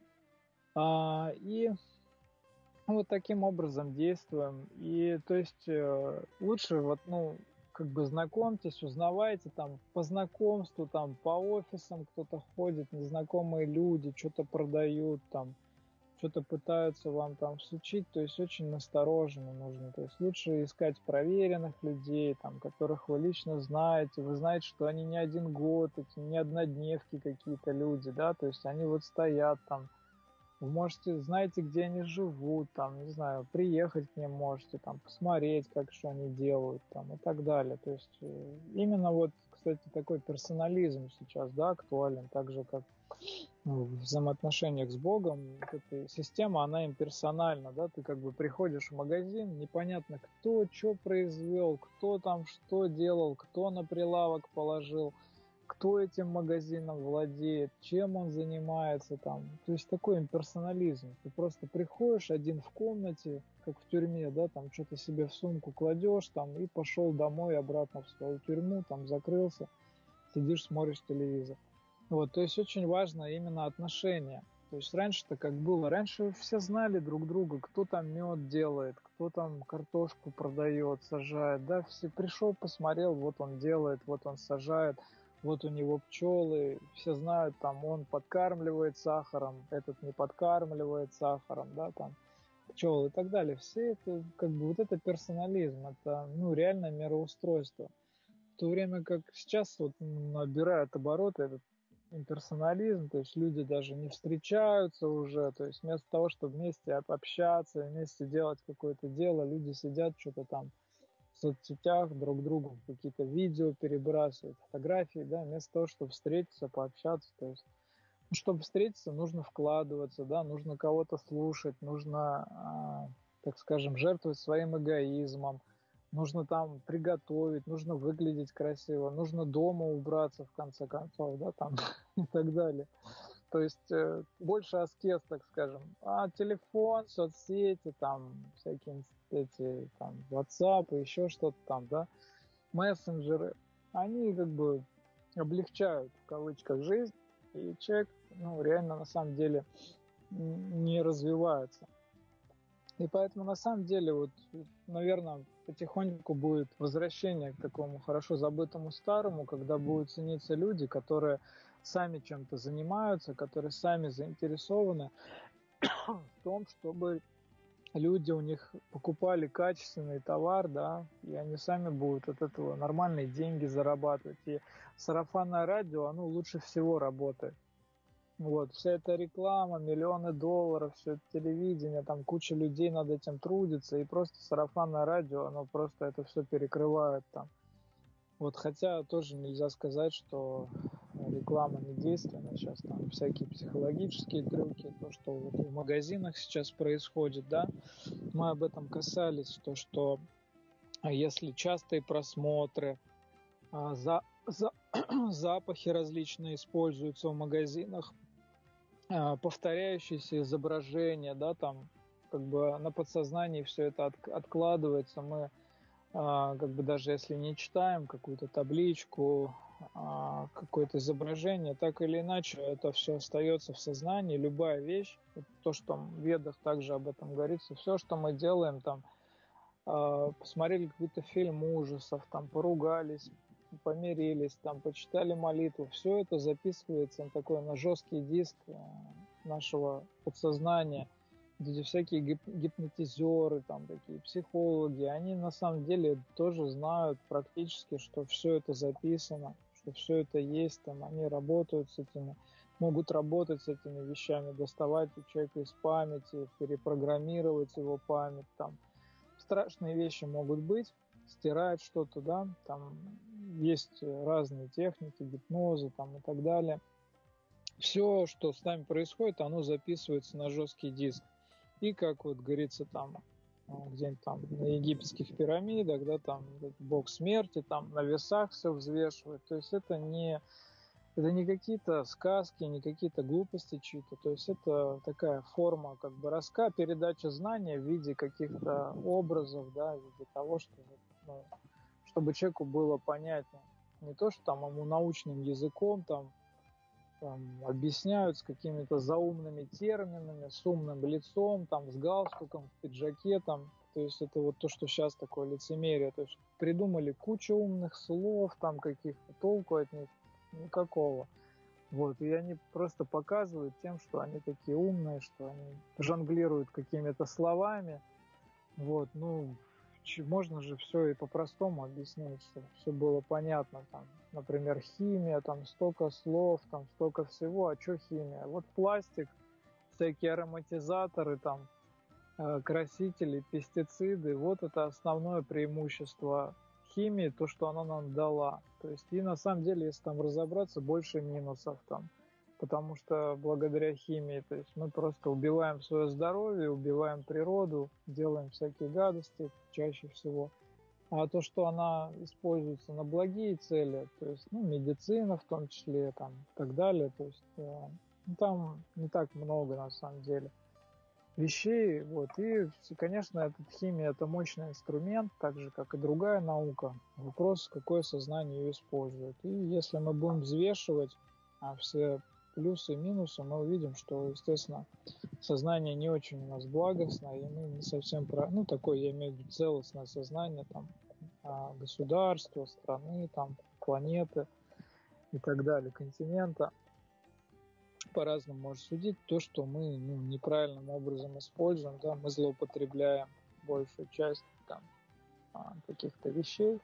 И вот таким образом действуем. И то есть лучше знакомьтесь, узнавайте там по знакомству, там по офисам кто-то ходит, незнакомые люди что-то продают там, что-то пытаются вам там всучить, то есть очень настороженно нужно. То есть лучше искать проверенных людей, там, которых вы лично знаете. Вы знаете, что они не один год, эти не однодневки какие-то люди, да, то есть они вот стоят там. Вы можете, знаете, где они живут, там, не знаю, приехать к ним можете, там, посмотреть, что они делают, там, и так далее. То есть именно вот, кстати, такой персонализм сейчас, да, актуален, так же, как в взаимоотношениях с Богом. Вот эта система, она имперсональна, да, ты приходишь в магазин, непонятно, кто что произвел, кто там что делал, кто на прилавок положил, кто этим магазином владеет, чем он занимается там. То есть такой имперсонализм. Ты просто приходишь один в комнате, как в тюрьме, да, там что-то себе в сумку кладешь там и пошел домой обратно в свою тюрьму, там закрылся, сидишь, смотришь телевизор. Вот, то есть очень важно именно отношения. То есть раньше-то как было? Раньше все знали друг друга, кто там мед делает, кто там картошку продает, сажает. Да, все пришел, посмотрел, вот он делает, вот он сажает, вот у него пчелы. Все знают, там он подкармливает сахаром, этот не подкармливает сахаром, да, там пчелы и так далее. Все это вот это персонализм, это реальное мироустройство. В то время как сейчас набирает обороты этот имперсонализм, то есть люди даже не встречаются уже, то есть вместо того, чтобы вместе общаться, вместе делать какое-то дело, люди сидят что-то там в соцсетях, друг другу какие-то видео перебрасывают, фотографии, да, вместо того, чтобы встретиться, пообщаться, то есть чтобы встретиться, нужно вкладываться, да, нужно кого-то слушать, нужно, так скажем, жертвовать своим эгоизмом, нужно там приготовить, нужно выглядеть красиво, нужно дома убраться в конце концов, да, там и так далее. То есть больше аскез, так скажем. А телефон, соцсети, там всякие эти, там, WhatsApp и еще что-то там, да, мессенджеры, они облегчают в кавычках жизнь, и человек, реально на самом деле не развивается. И поэтому на самом деле наверное, потихоньку будет возвращение к такому хорошо забытому старому, когда будут цениться люди, которые сами чем-то занимаются, которые сами заинтересованы в том, чтобы люди у них покупали качественный товар, да, и они сами будут от этого нормальные деньги зарабатывать. И сарафанное радио, оно лучше всего работает. Вот, вся эта реклама, миллионы долларов, все это телевидение, там куча людей над этим трудится, и просто сарафанное радио, оно просто это все перекрывает там. Вот, хотя тоже нельзя сказать, что реклама не действенна, сейчас там всякие психологические трюки, то, что вот в магазинах сейчас происходит, да, мы об этом касались, то, что если частые просмотры, запахи различные используются в магазинах, повторяющиеся изображения, да, там как бы на подсознании все это откладывается, мы как бы даже если не читаем какую-то табличку, какое-то изображение, так или иначе это все остается в сознании, любая вещь, вот то, что в Ведах также об этом говорится, все, что мы делаем, там, посмотрели какой-то фильм ужасов, там, поругались, помирились, там, почитали молитву, все это записывается на жесткий диск нашего подсознания, где всякие гипнотизеры, там такие психологи, они на самом деле тоже знают практически, что все это записано, что все это есть, там они работают с этими, могут работать с этими вещами, доставать у человека из памяти, перепрограммировать его память, там страшные вещи могут быть, стирать что-то, да, там есть разные техники, гипнозы там и так далее. Все, что с нами происходит, оно записывается на жесткий диск. И как вот говорится там, где-нибудь там на египетских пирамидах, да, там бог смерти, там на весах все взвешивает. То есть это не какие-то сказки, не какие-то глупости чьи-то. То есть это такая форма как бы передача знания в виде каких-то образов, да, в виде того, что, ну, чтобы человеку было понятно. Не то, что там ему научным языком там объясняют с какими-то заумными терминами, с умным лицом, там, с галстуком, в пиджаке, там. То есть это вот то, что сейчас такое лицемерие. То есть придумали кучу умных слов, там каких-то, толку от них никакого. Вот, и они просто показывают тем, что они такие умные, что они жонглируют какими-то словами. Вот, ну, можно же все и по-простому объяснить, чтобы все было понятно. Там, например, химия, там столько слов, там столько всего. А что химия? Вот пластик, всякие ароматизаторы, там, красители, пестициды. Вот это основное преимущество химии, то, что она нам дала. То есть, и на самом деле, если там разобраться, больше минусов там. Потому что благодаря химии, то есть мы просто убиваем свое здоровье, убиваем природу, делаем всякие гадости чаще всего. А то, что она используется на благие цели, то есть, ну, медицина в том числе, там, и так далее, то есть, там не так много на самом деле вещей, вот, и, конечно, химия это мощный инструмент, так же, как и другая наука. Вопрос, какое сознание ее использует. И если мы будем взвешивать все плюсы и минусы, мы увидим, что, естественно, сознание не очень у нас благостное, и мы не совсем ну, такое, я имею в виду целостное сознание, там, государства, страны, там, планеты и так далее, континента. По-разному можно судить. То, что мы неправильным образом используем, да, мы злоупотребляем большую часть там, каких-то вещей.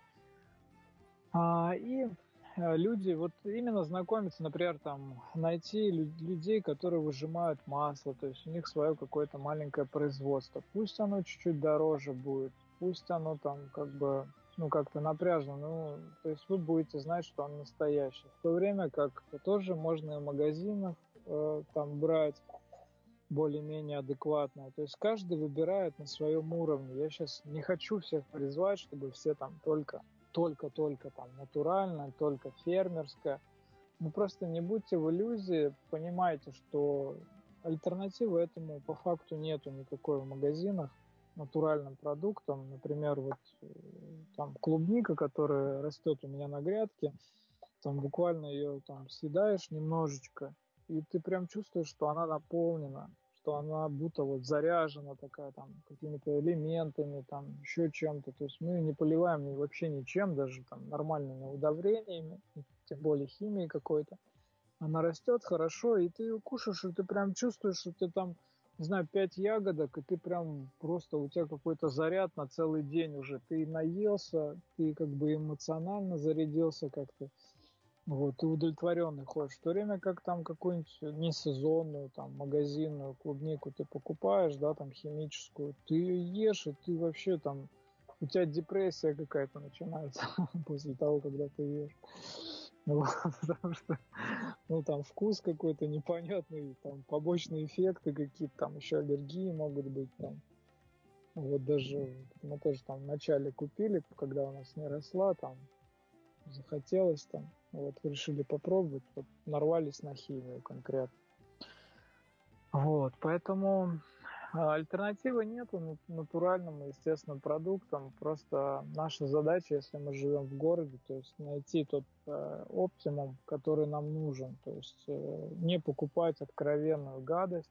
И люди, вот именно знакомиться, например, там, найти людей, которые выжимают масло, то есть у них свое какое-то маленькое производство. Пусть оно чуть-чуть дороже будет, пусть оно там как бы, ну, как-то напряжно, ну, то есть вы будете знать, что оно настоящее. В то время как тоже можно и в магазинах там брать более-менее адекватно. То есть каждый выбирает на своем уровне. Я сейчас не хочу всех призвать, чтобы все там только там натурально, только фермерское. Ну просто не будьте в иллюзии, понимайте, что альтернативы этому по факту нету никакой в магазинах натуральным продуктам. Например, вот там клубника, которая растет у меня на грядке, там буквально ее там съедаешь немножечко, и ты прям чувствуешь, что она наполнена, что она будто вот заряжена такая там какими-то элементами, там еще чем-то. То есть мы не поливаем вообще ничем, даже там нормальными удобрениями, тем более химией какой-то. Она растет хорошо, и ты ее кушаешь, и ты прям чувствуешь, что ты там, не знаю, 5 ягодок, и ты прям просто, у тебя какой-то заряд на целый день уже. Ты наелся, ты как бы эмоционально зарядился как-то. Вот, ты удовлетворенный ходишь. В то время как там какую-нибудь несезонную, там, магазинную клубнику ты покупаешь, да, там, химическую, ты ее ешь, и ты вообще у тебя депрессия какая-то начинается после того, когда ты ешь. Ну, потому что, ну, там вкус какой-то непонятный, там побочные эффекты какие-то, там еще аллергии могут быть, там. Вот даже мы тоже там вначале купили, когда у нас не росла, там захотелось там, вот решили попробовать, вот нарвались на химию конкретно. Вот, поэтому альтернативы нету натуральным, естественным продуктам. Просто наша задача, если мы живем в городе, то есть найти тот оптимум, который нам нужен. То есть не покупать откровенную гадость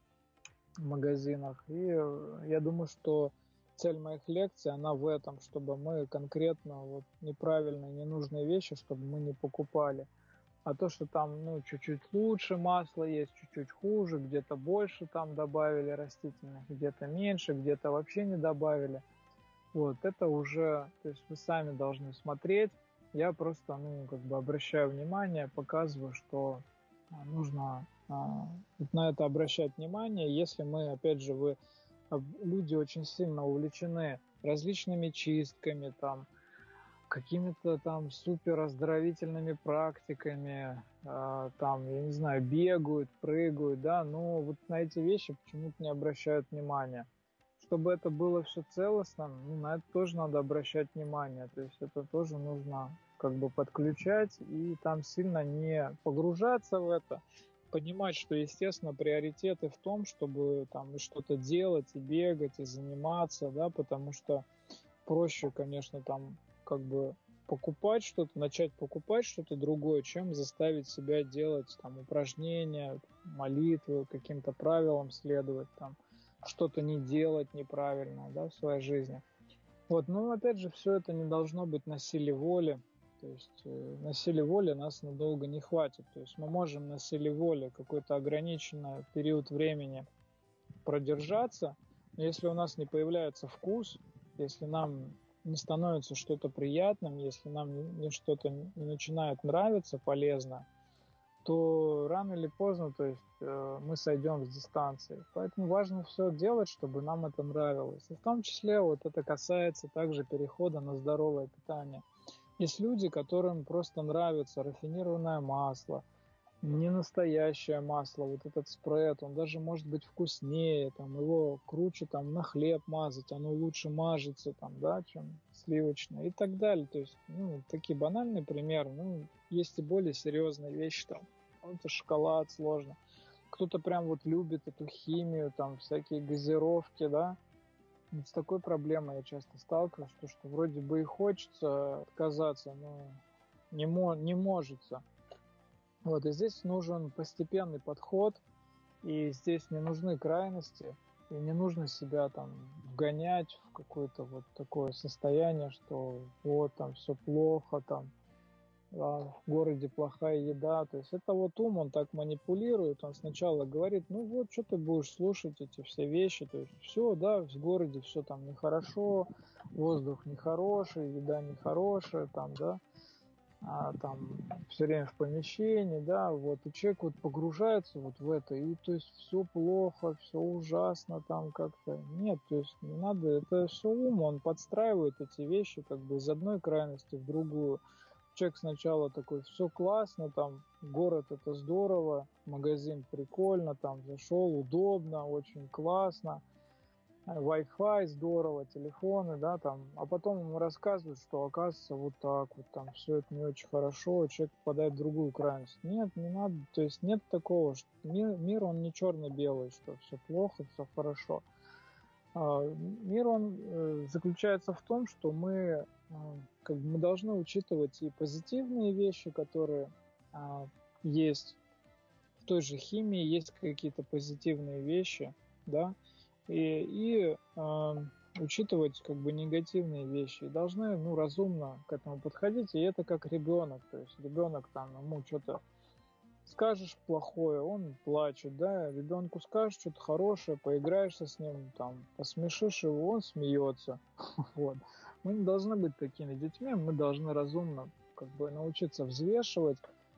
в магазинах. И я думаю, что цель моих лекций, она в этом, чтобы мы конкретно вот неправильные, ненужные вещи, чтобы мы не покупали. А то, что там, ну, чуть-чуть лучше масло есть, чуть-чуть хуже, где-то больше там добавили растительных, где-то меньше, где-то вообще не добавили. Вот, это уже, то есть вы сами должны смотреть. Я просто, ну, как бы обращаю внимание, показываю, что нужно вот на это обращать внимание. Если мы, опять же, люди очень сильно увлечены различными чистками, там, какими-то там супер оздоровительными практиками, там, я не знаю, бегают, прыгают, да, но вот на эти вещи почему-то не обращают внимания. Чтобы это было все целостно, ну, на это тоже надо обращать внимание, то есть это тоже нужно как бы подключать и там сильно не погружаться в это, понимать, что, естественно, приоритеты в том, чтобы там и что-то делать, и бегать, и заниматься, да, потому что проще, конечно, там как бы покупать что-то, начать покупать что-то другое, чем заставить себя делать там упражнения, молитвы, каким-то правилам следовать, там что-то не делать неправильно, да, в своей жизни. Вот, но опять же, все это не должно быть на силе воли. То есть на силе воли нас надолго не хватит. То есть мы можем на силе воли какой-то ограниченный период времени продержаться, но если у нас не появляется вкус, если нам не становится что-то приятным, если нам не что-то не начинает нравиться полезно, то рано или поздно, то есть мы сойдем с дистанции. Поэтому важно все делать, чтобы нам это нравилось. И в том числе вот это касается также перехода на здоровое питание. Есть люди, которым просто нравится рафинированное масло, не настоящее масло, вот этот спред, он даже может быть вкуснее, там, его круче там, на хлеб мазать, оно лучше мажется, там, да, чем сливочное и так далее. То есть, ну, такие банальные примеры, ну, есть и более серьезные вещи, там, это шоколад сложно. Кто-то прям вот любит эту химию, там, всякие газировки, да. Вот с такой проблемой я часто сталкиваюсь, что вроде бы и хочется отказаться, но не может. Вот, и здесь нужен постепенный подход, и здесь не нужны крайности, и не нужно себя там вгонять в какое-то вот такое состояние, что вот там все плохо, там в городе плохая еда. То есть это вот ум, он так манипулирует, он сначала говорит, ну вот, что ты будешь слушать эти все вещи, то есть все, да, в городе все там нехорошо, воздух нехороший, еда нехорошая, там, да, там все время в помещении, да, вот, и человек вот погружается вот в это, и то есть все плохо, все ужасно там как-то. Нет, то есть не надо, это все ум, он подстраивает эти вещи как бы из одной крайности в другую. Человек сначала такой, все классно, там, город это здорово, магазин прикольно, там, зашел, удобно, очень классно, Wi-Fi здорово, телефоны, да, там, а потом ему рассказывают, что оказывается вот так вот, там, все это не очень хорошо, человек попадает в другую крайность. Нет, не надо, то есть нет такого, что мир он не черно-белый, что все плохо, все хорошо. Мир, он заключается в том, что мы, как бы мы должны учитывать и позитивные вещи, которые есть в той же химии, есть какие-то позитивные вещи, да, и учитывать как бы негативные вещи. И должны, ну, разумно к этому подходить, и это как ребенок, то есть ребенок там, ему что-то скажешь плохое, он плачет, да, ребенку скажешь что-то хорошее, поиграешься с ним, там, посмешишь его, он смеется. Вот. Мы не должны быть такими детьми, мы должны разумно как бы научиться взвешивать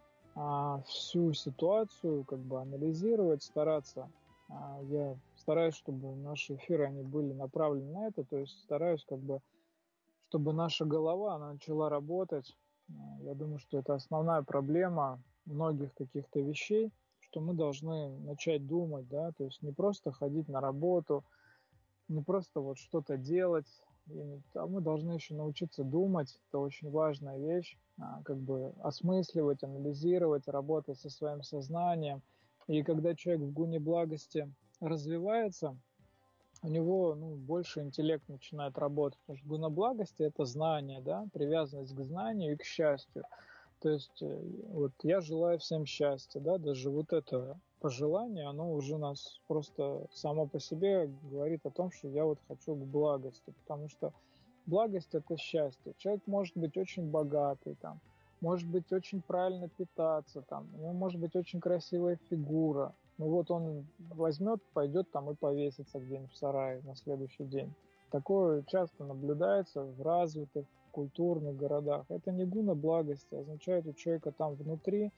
всю ситуацию, как бы анализировать, стараться. Я стараюсь, чтобы наши эфиры, они были направлены на это, то есть стараюсь как бы, чтобы наша голова, она начала работать Я думаю, что это основная проблема многих каких-то вещей, что мы должны начать думать, да, то есть не просто ходить на работу, не просто вот что-то делать, а мы должны еще научиться думать, это очень важная вещь, как бы осмысливать, анализировать, работать со своим сознанием. И когда человек в гуне благости развивается, у него больше интеллект начинает работать, потому что гуна благости – это знание, да, привязанность к знанию и к счастью. То есть вот я желаю всем счастья, да, даже вот это пожелание, оно уже нас просто само по себе говорит о том, что я вот хочу к благости, потому что благость – это счастье. Человек может быть очень богатый, там, может быть очень правильно питаться, там, у него может быть очень красивая фигура. Ну вот он возьмет, пойдет там и повесится где-нибудь в сарае на следующий день. Такое часто наблюдается в развитых культурных городах. Это не гуна благости, означает у человека там внутри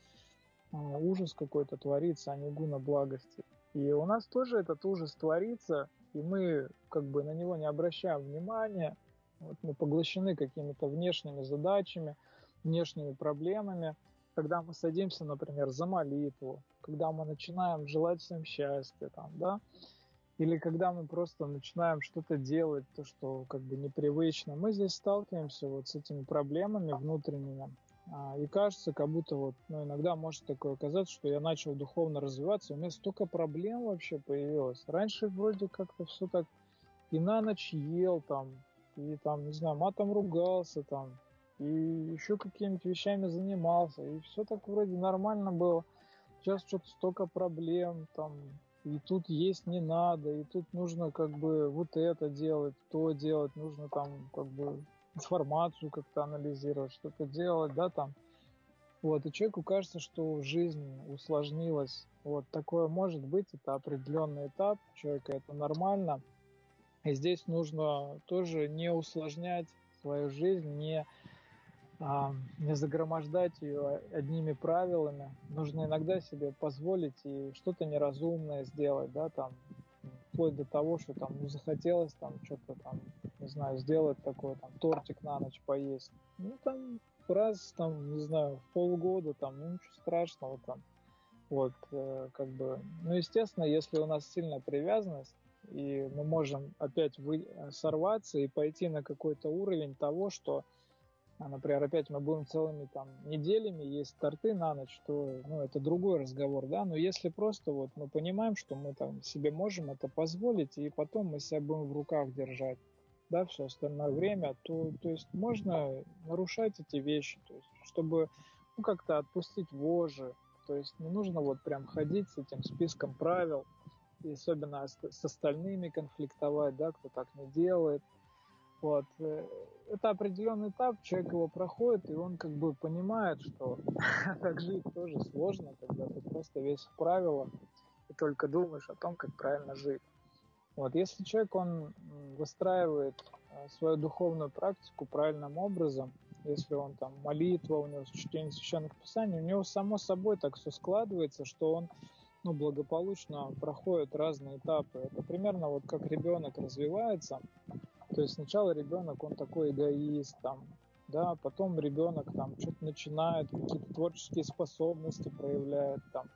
ужас какой-то творится, а не гуна благости. И у нас тоже этот ужас творится, и мы как бы на него не обращаем внимания. Вот мы поглощены какими-то внешними задачами, внешними проблемами. Когда мы садимся, например, за молитву, когда мы начинаем желать всем счастья, там, да, или когда мы просто начинаем что-то делать, то, что как бы непривычно, мы здесь сталкиваемся вот с этими проблемами внутренними. И кажется, как будто вот, иногда может такое казаться, что я начал духовно развиваться, у меня столько проблем вообще появилось. Раньше вроде как-то все так и на ночь ел там, и там, не знаю, матом ругался там, и еще какими-то вещами занимался, и все так вроде нормально было. Сейчас что-то столько проблем там, и тут есть не надо, и тут нужно как бы вот это делать, то делать, нужно там как бы информацию как-то анализировать, что-то делать, да, там. Вот, и человеку кажется, что жизнь усложнилась. Вот, такое может быть, это определенный этап человека, это нормально. И здесь нужно тоже не усложнять свою жизнь, не загромождать ее одними правилами. Нужно иногда себе позволить и что-то неразумное сделать, да, там, вплоть до того, что там, захотелось там что-то там, не знаю, сделать такой там тортик на ночь поесть. Там раз, там, не знаю, в полгода, там, ничего страшного там. Вот, как бы, естественно, если у нас сильная привязанность, и мы можем опять сорваться и пойти на какой-то уровень того, что, например, опять мы будем целыми там неделями есть торты на ночь, то, это другой разговор, да, но если просто вот мы понимаем, что мы там себе можем это позволить, и потом мы себя будем в руках держать, да, все остальное время, то есть можно нарушать эти вещи, то есть, чтобы, как-то отпустить вожжи, то есть не нужно вот прям ходить с этим списком правил, и особенно с остальными конфликтовать, да, кто так не делает. Вот. Это определенный этап, человек его проходит, и он как бы понимает, что так жить тоже сложно, когда ты просто весь в правилах и только думаешь о том, как правильно жить. Вот. Если человек, он выстраивает свою духовную практику правильным образом, если он там молитва, у него чтение священных писаний, у него само собой так все складывается, что он благополучно проходит разные этапы. Это примерно вот как ребенок развивается. То есть сначала ребенок, он такой эгоист, там, да, потом ребенок там что-то начинает, какие-то творческие способности проявляет, там,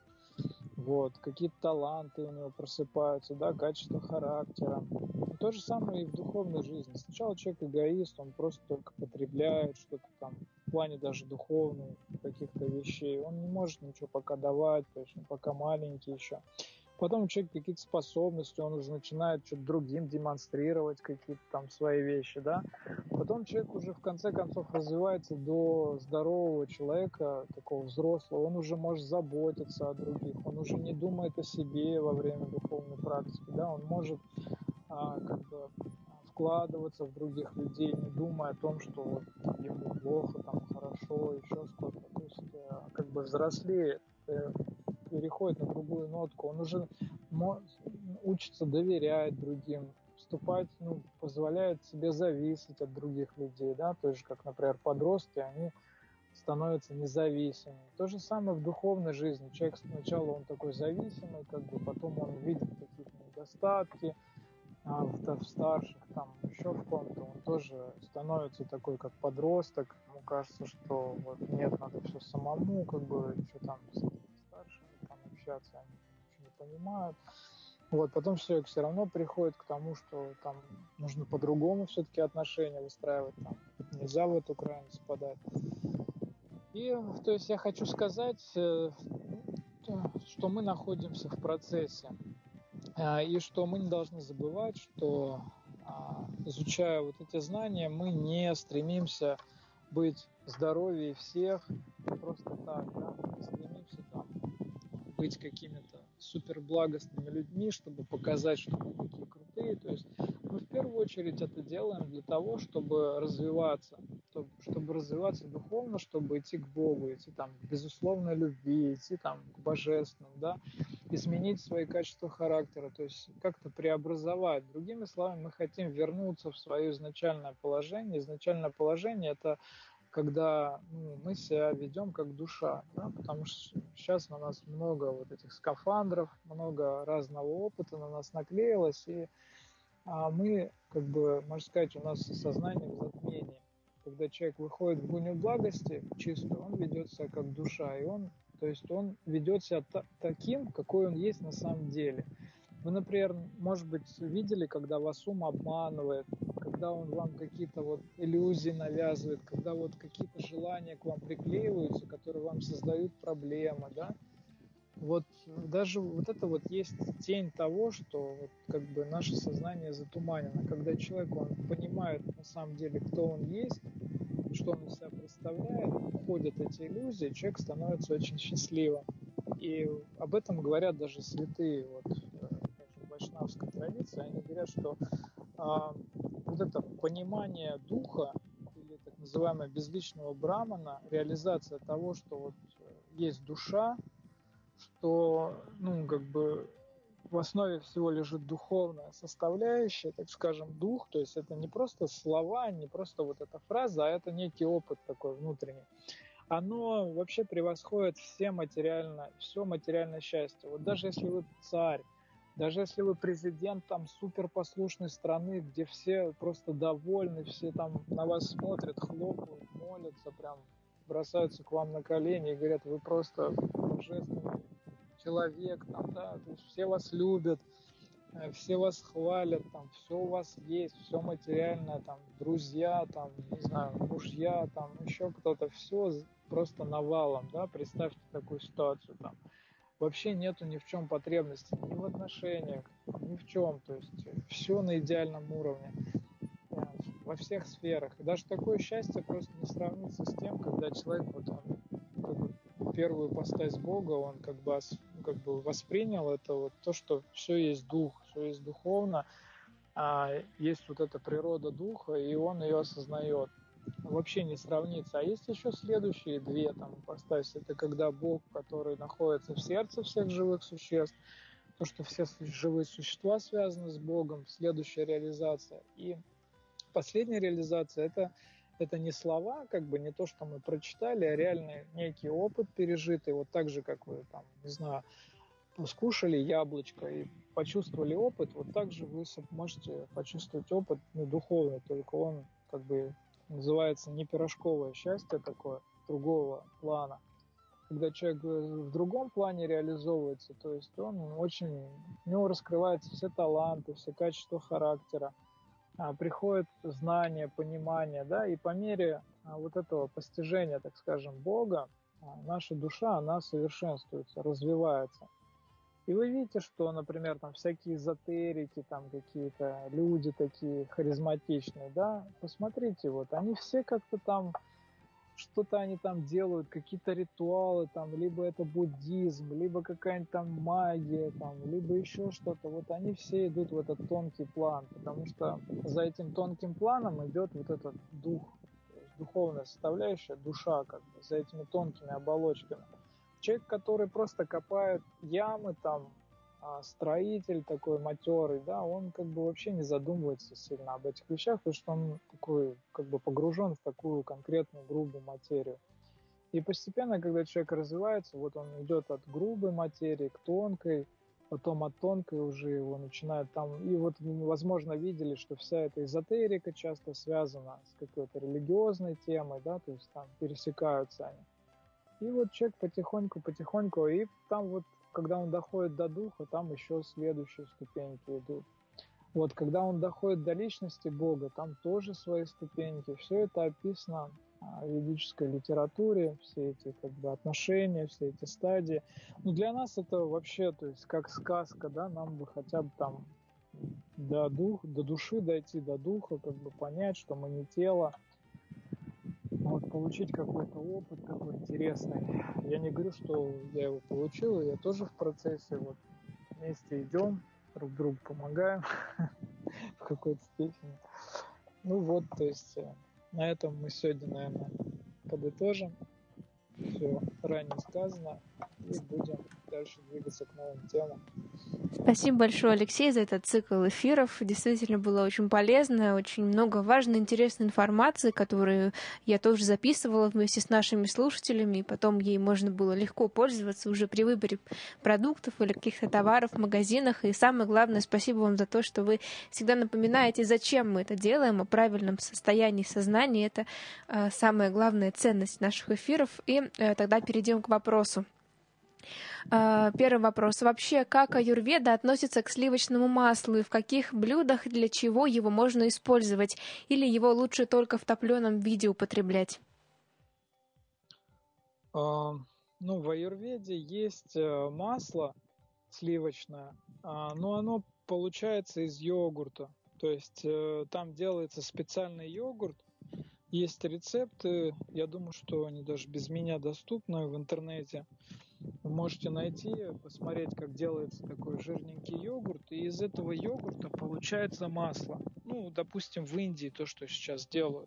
вот, какие-то таланты у него просыпаются, да, качество характера. И то же самое и в духовной жизни. Сначала человек эгоист, он просто только потребляет что-то там, в плане даже духовных каких-то вещей. Он не может ничего пока давать, то есть он пока маленький еще. Потом у человека какие-то способности, он уже начинает что-то другим демонстрировать, какие-то там свои вещи, да. Потом человек уже в конце концов развивается до здорового человека, такого взрослого, он уже может заботиться о других, он уже не думает о себе во время духовной практики, да, он может как бы вкладываться в других людей, не думая о том, что вот ему плохо, там хорошо, еще что-то. То есть как бы взрослеет, переходит на другую нотку, он уже учится доверять другим, вступать, позволяет себе зависеть от других людей, да, то есть как, например, подростки, они становятся независимыми. То же самое в духовной жизни. Человек сначала он такой зависимый, как бы, потом он видит какие-то недостатки, в старших, там еще в ком-то, он тоже становится такой, как подросток. Ему кажется, что вот нет, надо все самому, как бы, что там с этими старшими там общаться, они ничего не понимают. Вот, потом человек все равно приходит к тому, что там нужно по-другому все-таки отношения выстраивать, там нельзя в эту крайность подать. И, то есть я хочу сказать, что мы находимся в процессе. И что мы не должны забывать, что изучая вот эти знания, мы не стремимся быть здоровее всех просто так, да? Мы не стремимся там быть какими-то суперблагостными людьми, чтобы показать, что мы такие крутые. То есть мы в первую очередь это делаем для того, чтобы развиваться, чтобы развиваться духовно, чтобы идти к Богу, идти там к безусловной любви, идти там к божественному, да, изменить свои качества характера, то есть как-то преобразовать. Другими словами, мы хотим вернуться в свое изначальное положение. Изначальное положение – это когда мы себя ведем как душа, да, потому что сейчас на нас много вот этих скафандров, много разного опыта на нас наклеилось, и мы, как бы, можно сказать, у нас сознание в затмении. Когда человек выходит в гуню благости чистую, он ведет себя как душа, и он ведет себя таким, какой он есть на самом деле. Вы, например, может быть, видели, когда вас ум обманывает, когда он вам какие-то вот иллюзии навязывает, когда вот какие-то желания к вам приклеиваются, которые вам создают проблемы, да? Вот даже вот это вот есть тень того, что вот как бы наше сознание затуманено. Когда человек, он понимает на самом деле, кто он есть, что он из себя представляет, уходят эти иллюзии, человек становится очень счастливым. И об этом говорят даже святые, вот, даже в вайшнавской традиции, они говорят, что вот это понимание духа, или так называемое безличного брамана, реализация того, что вот есть душа, что, как бы в основе всего лежит духовная составляющая, так скажем, дух, то есть это не просто слова, не просто вот эта фраза, а это некий опыт такой внутренний. Оно вообще превосходит все материальное счастье. Вот даже если вы царь, даже если вы президент там суперпослушной страны, где все просто довольны, все там на вас смотрят, хлопают, молятся, прям бросаются к вам на колени и говорят, вы просто божественный человек, там, да, то есть все вас любят, все вас хвалят, там, все у вас есть, все материальное, там, друзья, там, не знаю, мужья, там, еще кто-то, все просто навалом, да, представьте такую ситуацию, там, вообще нету ни в чем потребности, ни в отношениях, ни в чем, то есть все на идеальном уровне, во всех сферах, и даже такое счастье просто не сравнится с тем, когда человек, вот он, как бы, первую ипостась Бога, он как бы воспринял это вот то, что все есть дух, все есть духовно, есть вот эта природа духа, и он ее осознает. Вообще не сравнится. А есть еще следующие две там ипостаси. Это когда Бог, который находится в сердце всех живых существ, то, что все живые существа связаны с Богом, следующая реализация. И последняя реализация это не слова, как бы не то, что мы прочитали, а реальный некий опыт пережитый, вот так же, как вы там, не знаю, скушали яблочко и почувствовали опыт, вот так же вы можете почувствовать опыт, духовный, только он как бы называется не пирожковое счастье такое, другого плана. Когда человек в другом плане реализовывается, то есть у него раскрываются все таланты, все качества характера, приходит знание, понимание, да, и по мере вот этого постижения, так скажем, Бога, наша душа, она совершенствуется, развивается. И вы видите, что, например, там всякие эзотерики, там какие-то люди такие харизматичные, да, посмотрите, вот они все как-то там, что-то они там делают, какие-то ритуалы, там, либо это буддизм, либо какая-нибудь там магия, там, либо еще что-то. Вот они все идут в этот тонкий план, потому что за этим тонким планом идет вот этот дух, то есть духовная составляющая, душа, как бы, за этими тонкими оболочками. Человек, который просто копает ямы, там, строитель такой матерый, да, он как бы вообще не задумывается сильно об этих вещах, потому что он такой как бы погружен в такую конкретную грубую материю. И постепенно, когда человек развивается, вот он идет от грубой материи к тонкой, потом от тонкой уже его начинают там, и вот, возможно, видели, что вся эта эзотерика часто связана с какой-то религиозной темой, да, то есть там пересекаются они. И вот человек потихоньку, и там вот, когда он доходит до духа, там еще следующие ступеньки идут. Вот, когда он доходит до личности Бога, там тоже свои ступеньки. Все это описано в ведической литературе, все эти как бы отношения, все эти стадии. Но для нас это вообще, то есть как сказка, да, нам бы хотя бы там до души дойти, до духа, как бы понять, что мы не тело, вот, получить какой-то опыт такой интересный. Я не говорю, что я его получил, я тоже в процессе, вот, вместе идем, друг другу помогаем в какой-то степени. Ну вот, то есть на этом мы сегодня, наверное, подытожим. Все ранее сказано, и будем дальше двигаться к новым темам. Спасибо большое, Алексей, за этот цикл эфиров. Действительно было очень полезно, очень много важной, интересной информации, которую я тоже записывала вместе с нашими слушателями, и потом ей можно было легко пользоваться уже при выборе продуктов или каких-то товаров в магазинах. И самое главное, спасибо вам за то, что вы всегда напоминаете, зачем мы это делаем, о правильном состоянии сознания. Это самая главная ценность наших эфиров. И тогда перейдем к вопросу. Первый вопрос. Вообще, как аюрведа относится к сливочному маслу и в каких блюдах, для чего его можно использовать? Или его лучше только в топленом виде употреблять? Ну, в аюрведе есть масло сливочное, но оно получается из йогурта. То есть там делается специальный йогурт. Есть рецепты, я думаю, что они даже без меня доступны в интернете. Вы можете найти, посмотреть, как делается такой жирненький йогурт, и из этого йогурта получается масло. Ну, допустим, в Индии то, что сейчас делают.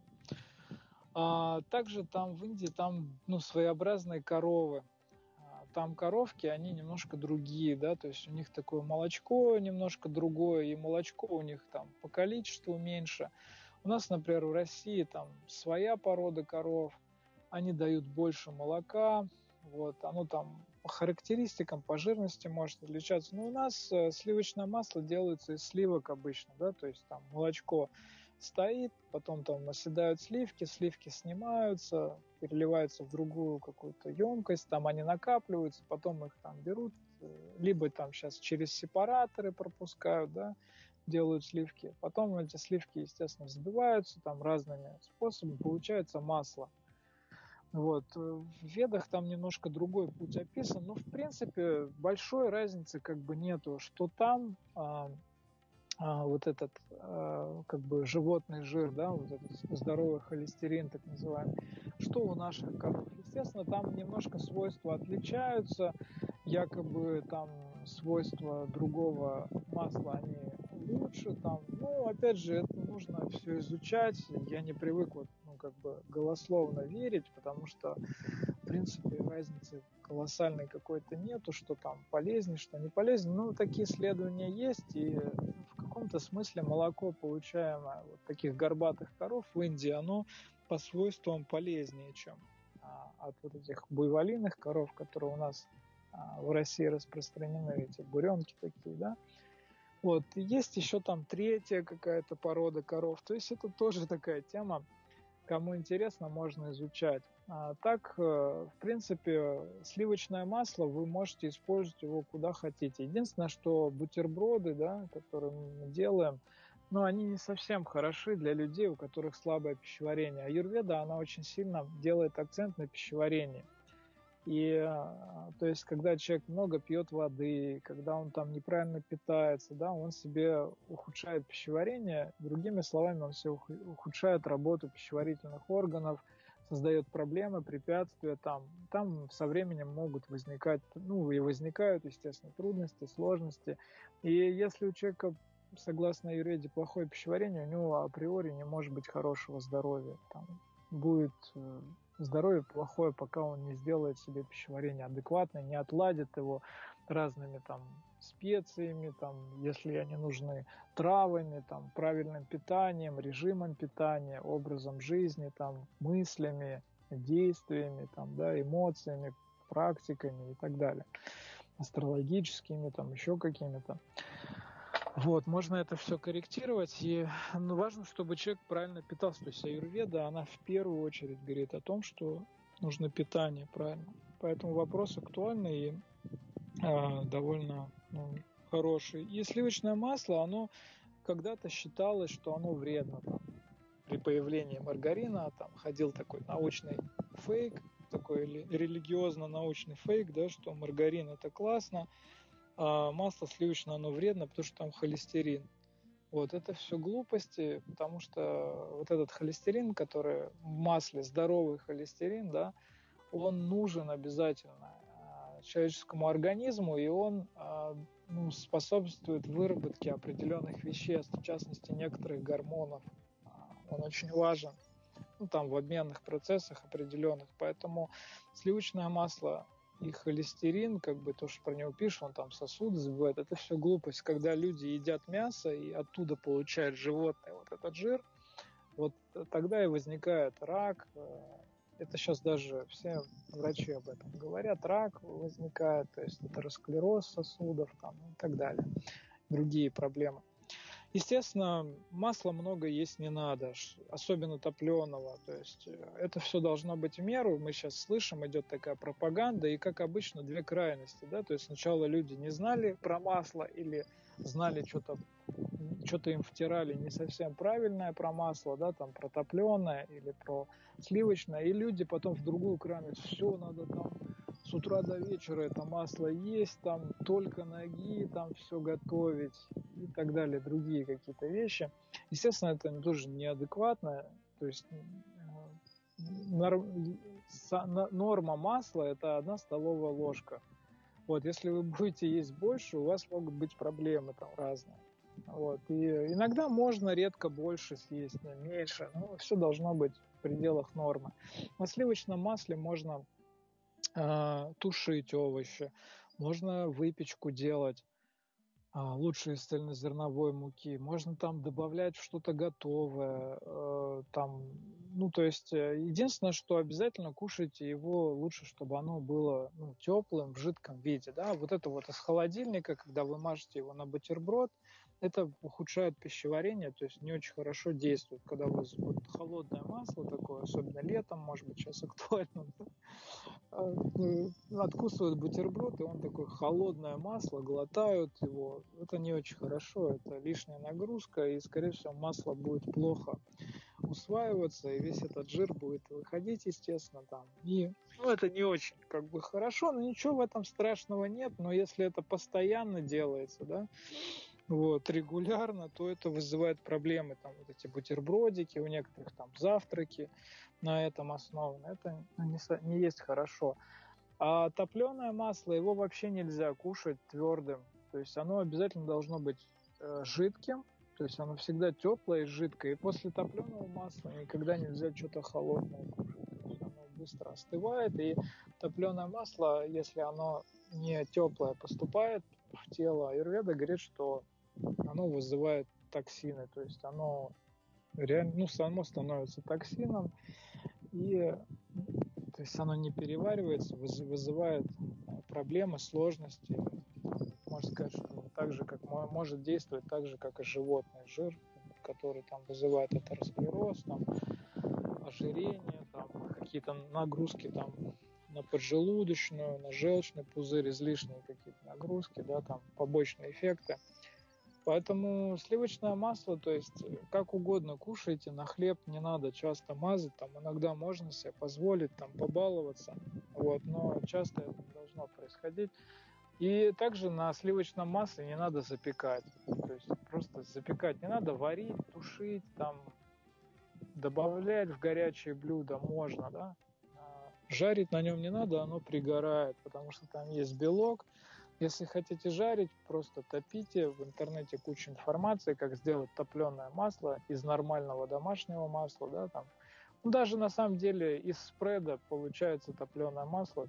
А также там в Индии там, ну, своеобразные коровы. Там коровки, они немножко другие, да, то есть у них такое молочко немножко другое, и молочко у них там по количеству меньше. У нас, например, в России там своя порода коров, они дают больше молока, вот, оно там по характеристикам, по жирности может отличаться. Но у нас сливочное масло делается из сливок обычно, да, то есть там молочко стоит, потом там оседают сливки, сливки снимаются, переливаются в другую какую-то емкость, там они накапливаются, потом их там берут, либо там сейчас через сепараторы пропускают, да, делают сливки. Потом эти сливки, естественно, взбиваются там разными способами, получается масло. Вот. В Ведах там немножко другой путь описан, но в принципе большой разницы как бы нету, что там вот этот как бы животный жир, да, вот этот здоровый холестерин, так называемый, что у наших коров. Естественно, там немножко свойства отличаются, якобы там свойства другого масла, они лучше там, ну, опять же, это нужно все изучать, я не привык вот, ну, как бы голословно верить, потому что в принципе разницы колоссальной какой-то нету, что там полезнее, что не полезнее. Ну, такие исследования есть, и в каком-то смысле молоко, получаемое вот таких горбатых коров в Индии, оно по свойствам полезнее, чем от вот этих буйволиных коров, которые у нас в России распространены, эти буренки такие, да. Вот. И есть еще там третья какая-то порода коров, то есть это тоже такая тема. Кому интересно, можно изучать. Так, в принципе, сливочное масло вы можете использовать его куда хотите. Единственное, что бутерброды, да, которые мы делаем, но они не совсем хороши для людей, у которых слабое пищеварение. Аюрведа, она очень сильно делает акцент на пищеварении. И то есть, когда человек много пьет воды, когда он там неправильно питается, да, он себе ухудшает пищеварение. Другими словами, он себе ухудшает работу пищеварительных органов, создает проблемы, препятствия. Там со временем могут возникать, ну и возникают, естественно, трудности, сложности. И если у человека, согласно аюрведе, плохое пищеварение, у него априори не может быть хорошего здоровья. Там будет здоровье плохое, пока он не сделает себе пищеварение адекватное, не отладит его разными там специями, там, если они нужны, травами, там, правильным питанием, режимом питания, образом жизни, там, мыслями, действиями, там, да, эмоциями, практиками и так далее. астрологическими, там еще какими-то. Вот, можно это все корректировать, и важно, чтобы человек правильно питался. То есть аюрведа, она в первую очередь говорит о том, что нужно питание правильно. Поэтому вопрос актуальный и довольно хороший. И сливочное масло, оно когда-то считалось, что оно вредно. Там, при появлении маргарина там ходил такой научный фейк, такой религиозно-научный фейк, да, что маргарин это классно, а масло сливочное оно вредно, потому что там холестерин. Вот это все глупости, потому что вот этот холестерин, который в масле, здоровый холестерин, да, он нужен обязательно человеческому организму, и он способствует выработке определенных веществ, в частности некоторых гормонов. Он очень важен, там в обменных процессах определенных. Поэтому сливочное масло и холестерин, как бы то, что про него пишут, он там сосуды забивает, это все глупость. Когда люди едят мясо и оттуда получают животное вот этот жир, вот тогда и возникает рак. Это сейчас даже все врачи об этом говорят. Рак возникает, то есть атеросклероз сосудов там, и так далее. Другие проблемы. Естественно, масла много есть не надо, особенно топленого. То есть это все должно быть в меру. Мы сейчас слышим, идет такая пропаганда, и, как обычно, две крайности. Да? То есть сначала люди не знали про масло или знали что-то им втирали не совсем правильное про масло, да, там про топленое или про сливочное, и люди потом в другую крайность, все надо там с утра до вечера это масло есть, там только ноги, там все готовить и так далее, другие какие-то вещи. Естественно, это тоже неадекватно, то есть норма масла это 1 столовая ложка. Вот, если вы будете есть больше, у вас могут быть проблемы там разные. Вот. И иногда можно редко больше съесть, меньше, но все должно быть в пределах нормы. На сливочном масле можно тушить овощи, можно выпечку делать, лучше из цельнозерновой муки, можно там добавлять что-то готовое, там, то есть единственное, что обязательно кушайте его лучше, чтобы оно было теплым в жидком виде, да, вот это вот из холодильника, когда вы мажете его на бутерброд, это ухудшает пищеварение, то есть не очень хорошо действует, когда у вас вот холодное масло такое, особенно летом, может быть, сейчас актуально, откусывают бутерброд, и он такое холодное масло, глотают его, это не очень хорошо, это лишняя нагрузка, и, скорее всего, масло будет плохо усваиваться, и весь этот жир будет выходить, естественно, там. И, это не очень хорошо, но ничего в этом страшного нет, но если это постоянно делается, да, вот, регулярно, то это вызывает проблемы, там, вот эти бутербродики, у некоторых там завтраки на этом основаны, это не есть хорошо. А топленое масло, его вообще нельзя кушать твердым, то есть оно обязательно должно быть жидким, то есть оно всегда теплое и жидкое, и после топленого масла никогда нельзя что-то холодное кушать, то есть оно быстро остывает, и топленое масло, если оно не теплое поступает в тело, аюрведа говорит, что оно вызывает токсины, то есть оно реально, само становится токсином, и то есть оно не переваривается, вызывает проблемы, сложности. Можно сказать, что так же, как может действовать так же, как и животный жир, который там вызывает атеросклероз, там, ожирение, там, какие-то нагрузки там, на поджелудочную, на желчный пузырь, излишние какие-то нагрузки, да, там, побочные эффекты. Поэтому сливочное масло, то есть как угодно кушайте, на хлеб не надо часто мазать, там иногда можно себе позволить там побаловаться, вот, но часто это не должно происходить. И также на сливочном масле не надо запекать, то есть просто запекать не надо, варить, тушить, там, добавлять в горячие блюда можно, да, жарить на нем не надо, оно пригорает, потому что там есть белок. Если хотите жарить, просто топите. В интернете куча информации, как сделать топленое масло из нормального домашнего масла. Да, там. Даже на самом деле из спреда получается топленое масло.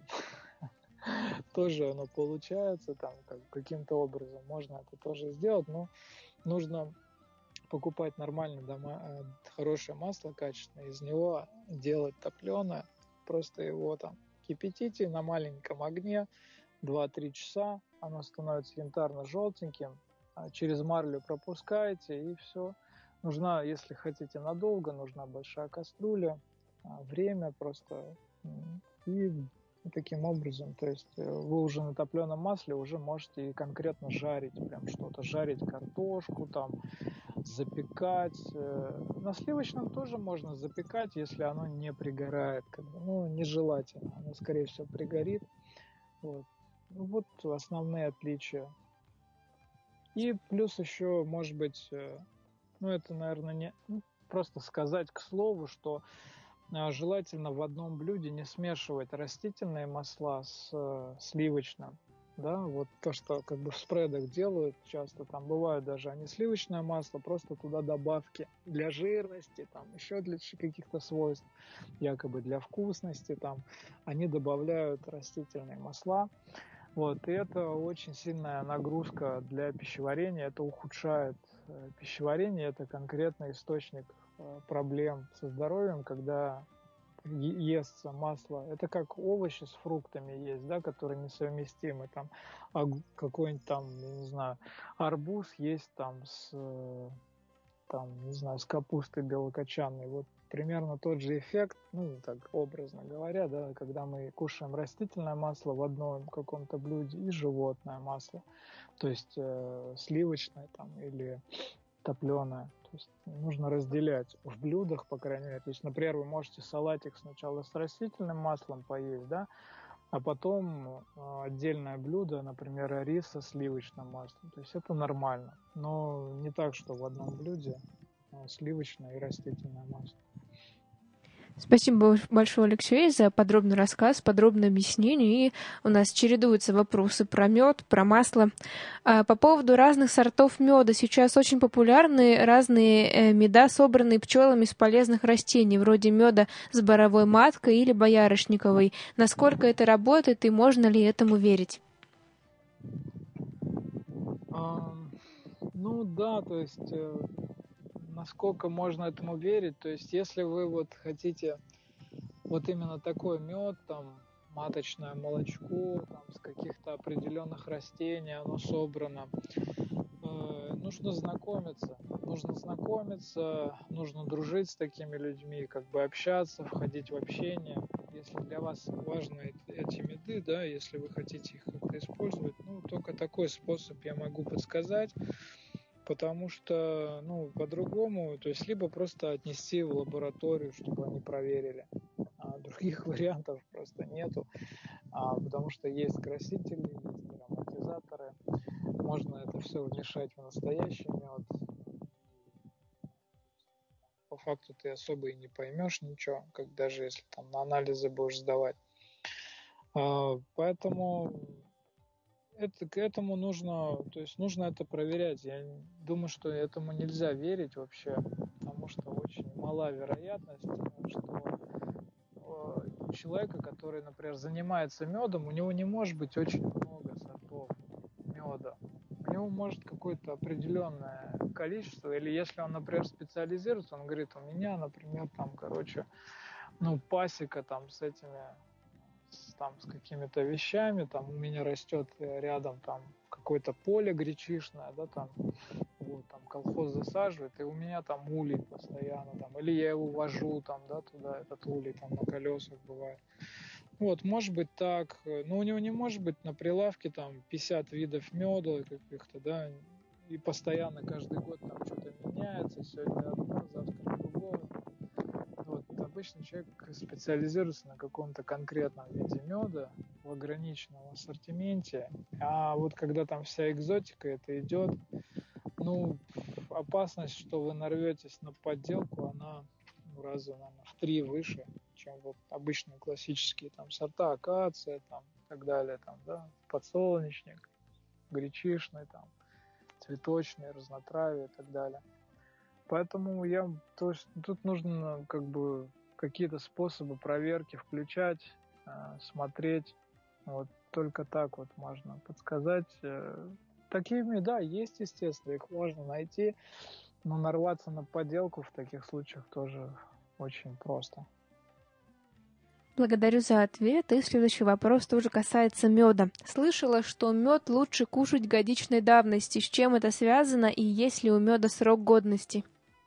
Тоже оно получается там, каким-то образом. Можно это тоже сделать, но нужно покупать нормальное хорошее масло качественное, из него делать топленое. Просто его там кипятите на маленьком огне, 2-3 часа, оно становится янтарно-желтеньким, через марлю пропускаете, и все. Нужна, если хотите надолго, нужна большая кастрюля, время просто, и таким образом, то есть вы уже на топленом масле уже можете и конкретно жарить, прям что-то, жарить картошку, там, запекать. На сливочном тоже можно запекать, если оно не пригорает, как бы, ну, нежелательно, оно, скорее всего, пригорит. Вот. Ну, вот основные отличия. И плюс еще, может быть, ну, это, наверное, не просто сказать к слову, что желательно в одном блюде не смешивать растительные масла с сливочным. Да, вот то, что как бы в спредах делают часто, там бывают даже они сливочное масло, просто туда добавки для жирности, там еще для каких-то свойств, якобы для вкусности, там они добавляют растительные масла. Вот, и это очень сильная нагрузка для пищеварения, это ухудшает пищеварение, это конкретный источник проблем со здоровьем, когда естся масло. Это как овощи с фруктами есть, да, которые несовместимы. Там какой-нибудь там, я не знаю, арбуз есть там с, там, не знаю, с капустой белокочанной. Вот примерно тот же эффект, ну, так образно говоря, да, когда мы кушаем растительное масло в одном каком-то блюде и животное масло, то есть сливочное там или топленое. То есть нужно разделять в блюдах, по крайней мере. То есть, например, вы можете салатик сначала с растительным маслом поесть, да, а потом отдельное блюдо, например, рис со сливочным маслом. То есть это нормально. Но не так, что в одном блюде сливочное и растительное масло. Спасибо большое, Алексей, за подробный рассказ, подробное объяснение. И у нас чередуются вопросы про мед, про масло. По поводу разных сортов меда. Сейчас очень популярны разные меда, собранные пчелами с полезных растений, вроде меда с боровой маткой или боярышниковой. Насколько это работает и можно ли этому верить? Ну да, то есть насколько можно этому верить. То есть если вы вот хотите вот именно такой мед, там, маточное молочко, там, с каких-то определенных растений оно собрано. Нужно знакомиться, нужно дружить с такими людьми, как бы общаться, входить в общение. Если для вас важны эти меды, да, если вы хотите их как-то использовать, ну, только такой способ я могу подсказать. Потому что, ну, по-другому, то есть либо просто отнести в лабораторию, чтобы они проверили. А других вариантов просто нету, потому что есть красители, есть ароматизаторы. Можно это все вмешать в настоящий мед. По факту ты особо и не поймешь ничего, как даже если там на анализы будешь сдавать. Поэтому к этому нужно, то есть нужно это проверять. Я думаю, что этому нельзя верить вообще, потому что очень мала вероятность, что у человека, который, например, занимается медом, у него не может быть очень много сортов меда. У него может какое-то определенное количество, или если он, например, специализируется, он говорит, у меня, например, там, короче, ну, пасека там с этими с какими-то вещами, там у меня растет рядом там какое-то поле гречишное, да, там, вот, там колхоз засаживает, и у меня там улей постоянно, там, или я его вожу там, да, туда, этот улей там на колесах бывает. Вот, может быть так, но у него не может быть на прилавке там 50 видов меда каких-то, да, и постоянно каждый год там что-то меняется, сегодня одно, завтра другое. Вот, обычно человек специализируется на каком-то конкретном виде меда в ограниченном ассортименте, а вот когда там вся экзотика это идет, ну, опасность, что вы нарветесь на подделку, она раза, наверное, в 3 выше, чем вот обычные классические там сорта, акация, там, и так далее, там, да, подсолнечник, гречишный, там, цветочный, разнотравие и так далее. Поэтому то есть тут нужно как бы какие-то способы проверки включать, смотреть. Вот только так вот можно подсказать. Такими, да, есть, естественно, их можно найти, но нарваться на подделку в таких случаях тоже очень просто. Благодарю за ответ. И следующий вопрос тоже касается меда. Слышала, что мед лучше кушать годичной давности. С чем это связано и есть ли у меда срок годности?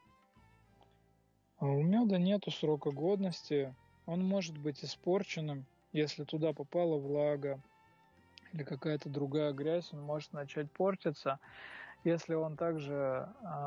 У меда нету срока годности. Он может быть испорченным, если туда попала влага или какая-то другая грязь, он может начать портиться. Если он также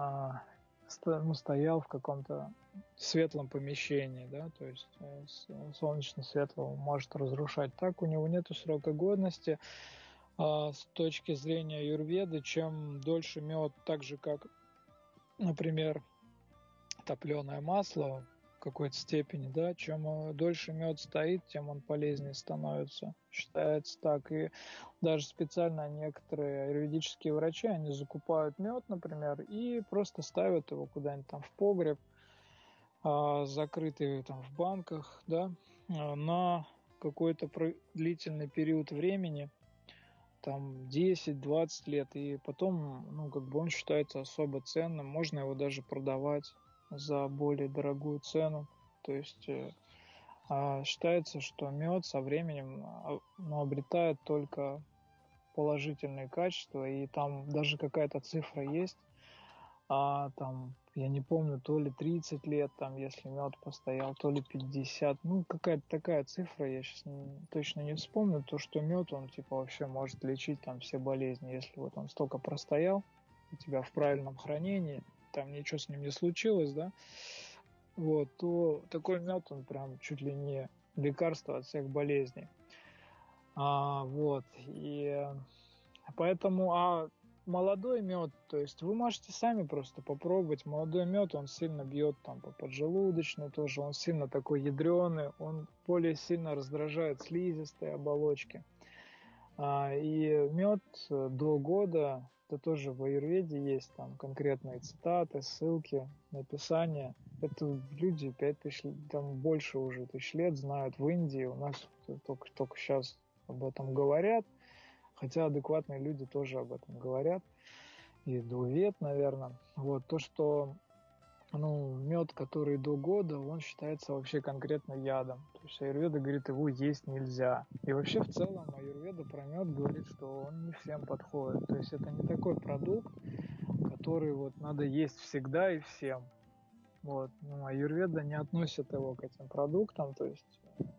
стоял в каком-то светлом помещении, да, то есть солнечно светлого может разрушать. Так у него нет срока годности. С точки зрения аюрведы, чем дольше мед, так же как, например, топленое масло в какой-то степени, да, чем дольше мед стоит, тем он полезнее становится. Считается так. И даже специально некоторые аюрведические врачи, они закупают мед, например, и просто ставят его куда-нибудь там в погреб, закрытый там в банках, да, на какой-то длительный период времени, там 10-20 лет, и потом, ну, как бы он считается особо ценным, можно его даже продавать за более дорогую цену. То есть считается, что мед со временем обретает только положительные качества, и там даже какая-то цифра есть, там, я не помню, то ли 30 лет, там, если мед постоял, то ли 50, ну, какая-то такая цифра, я сейчас точно не вспомню, то, что мед, он, типа, вообще может лечить там все болезни, если вот он столько простоял у тебя в правильном хранении, там ничего с ним не случилось, да, вот, то такой мед, он прям чуть ли не лекарство от всех болезней. Вот, и поэтому, молодой мед, то есть вы можете сами просто попробовать. Молодой мед, он сильно бьет там по поджелудочной тоже, он сильно такой ядреный, он более сильно раздражает слизистые оболочки. И мед до года, это тоже в аюрведе есть там конкретные цитаты, ссылки, написания. Это люди 5000, там больше уже тысяч лет знают в Индии. У нас только сейчас об этом говорят. Хотя адекватные люди тоже об этом говорят. И дуэт, наверное. Вот то, что мед, который до года, он считается вообще конкретно ядом. То есть аюрведа говорит, его есть нельзя. И вообще в целом аюрведа про мед говорит, что он не всем подходит. То есть это не такой продукт, который вот надо есть всегда и всем. Вот. Аюрведа не относит его к этим продуктам, то есть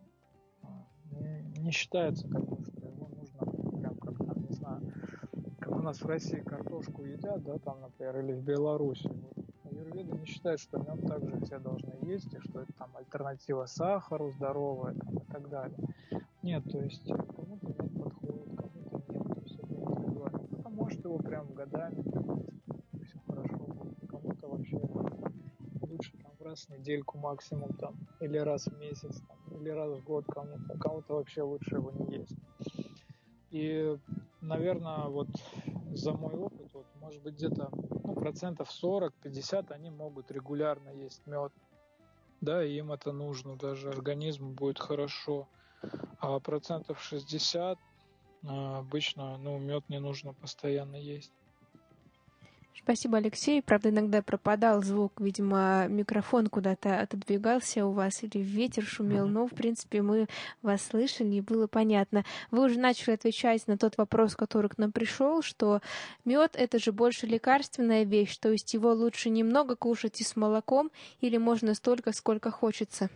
не считается, как бы, что его нужно прям как там, не знаю, как у нас в России картошку едят, да, там, например, или в Беларуси. Вот. Аюрведа не считает, что мед также все должны есть, и что это там альтернатива сахару здоровая там, и так далее. Нет, то есть кому-то мед подходит, кому-то нет, то есть это индивидуально. Кто-то может его прям годами есть, все хорошо будет. Кому-то вообще лучше там раз в недельку максимум там, или раз в месяц, там, или раз в год кому-то вообще лучше его не есть. И, наверное, вот за мой опыт, вот, может быть, где-то процентов 40-50 они могут регулярно есть мед. Да, и им это нужно, даже организму будет хорошо. А процентов 60 обычно мед не нужно постоянно есть. Спасибо, Алексей. Правда, иногда пропадал звук, видимо, микрофон куда-то отодвигался у вас или ветер шумел, но, в принципе, мы вас слышали и было понятно. Вы уже начали отвечать на тот вопрос, который к нам пришел, что мед — это же больше лекарственная вещь, то есть его лучше немного кушать и с молоком, или можно столько, сколько хочется?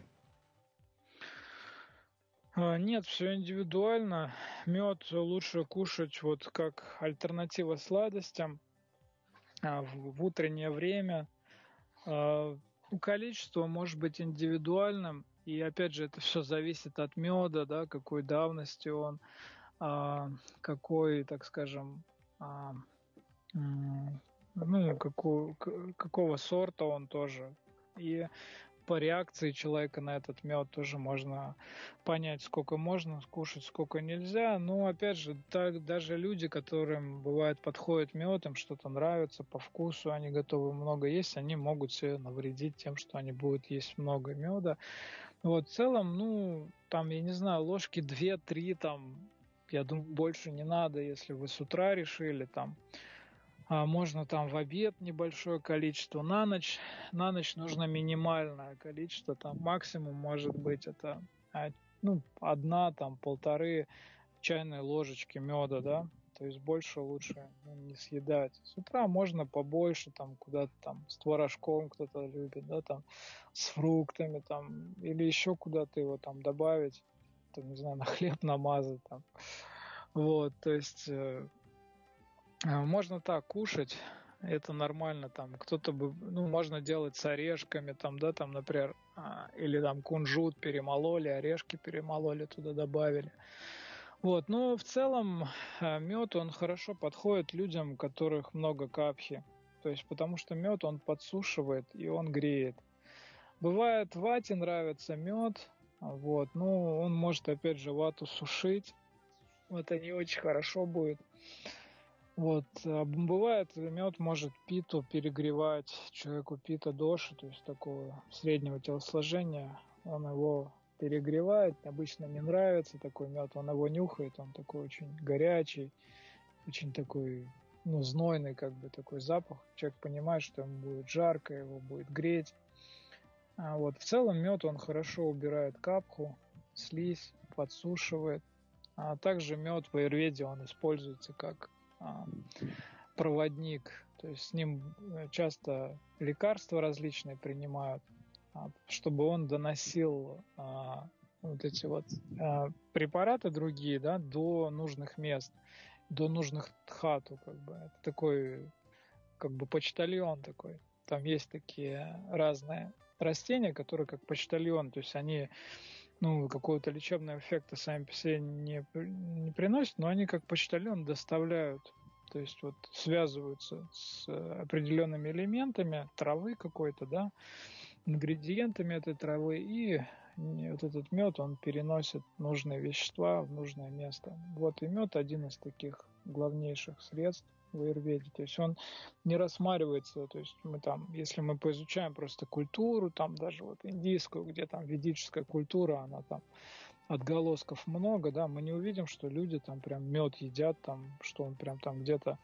Нет, все индивидуально. Мед лучше кушать вот как альтернатива сладостям в утреннее время. Количество может быть индивидуальным, и опять же это все зависит от меда, да, какой давности он, какой, так скажем, какого сорта он тоже. И по реакции человека на этот мед тоже можно понять, сколько можно скушать, сколько нельзя. Но опять же, даже люди, которым бывает подходит мед, им что-то нравится по вкусу, они готовы много есть, они могут себе навредить тем, что они будут есть много меда. Вот в целом, там, я не знаю, ложки 2-3, там, я думаю, больше не надо, если вы с утра решили, там, можно там в обед небольшое количество, на ночь нужно минимальное количество, там максимум может быть это ну, 1, там, 1,5 чайной ложечки меда, да, то есть больше лучше не съедать. С утра можно побольше, там, куда-то там с творожком кто-то любит, да, там, с фруктами, там, или еще куда-то его там добавить, там, не знаю, на хлеб намазать, там. Вот, то есть можно так кушать, это нормально, там, кто-то бы, ну, можно делать с орешками, там, да, там, например, или там кунжут перемололи, орешки перемололи, туда добавили. Вот, но в целом мед, он хорошо подходит людям, у которых много капхи. То есть, потому что мед, он подсушивает и он греет. Бывает, вате нравится мед, вот, ну, он может, опять же, вату сушить. Это не очень хорошо будет. Вот, бывает, мед может питу перегревать, человеку пита доши, то есть такого среднего телосложения, он его перегревает, обычно не нравится такой мед, он его нюхает, он такой очень горячий, очень такой, ну, знойный, как бы такой запах. Человек понимает, что ему будет жарко, его будет греть. Вот, в целом мед, он хорошо убирает капху, слизь, подсушивает. А также мед в аюрведе, он используется как проводник, то есть с ним часто лекарства различные принимают, чтобы он доносил вот эти вот препараты другие, да, до нужных мест, до нужных тхату, как бы. Это такой, как бы почтальон такой. Там есть такие разные растения, которые как почтальон, то есть они, ну, какого-то лечебного эффекта сами по себе не приносят, но они как почтальон доставляют, то есть вот связываются с определенными элементами травы какой-то, да, ингредиентами этой травы, и вот этот мед, он переносит нужные вещества в нужное место. Вот и мед один из таких главнейших средств в аюрведе. То есть он не рассматривается, то есть мы там, если мы поизучаем просто культуру, там даже вот индийскую, где там ведическая культура, она там отголосков много, да, мы не увидим, что люди там прям мед едят, там, что он прям там где-то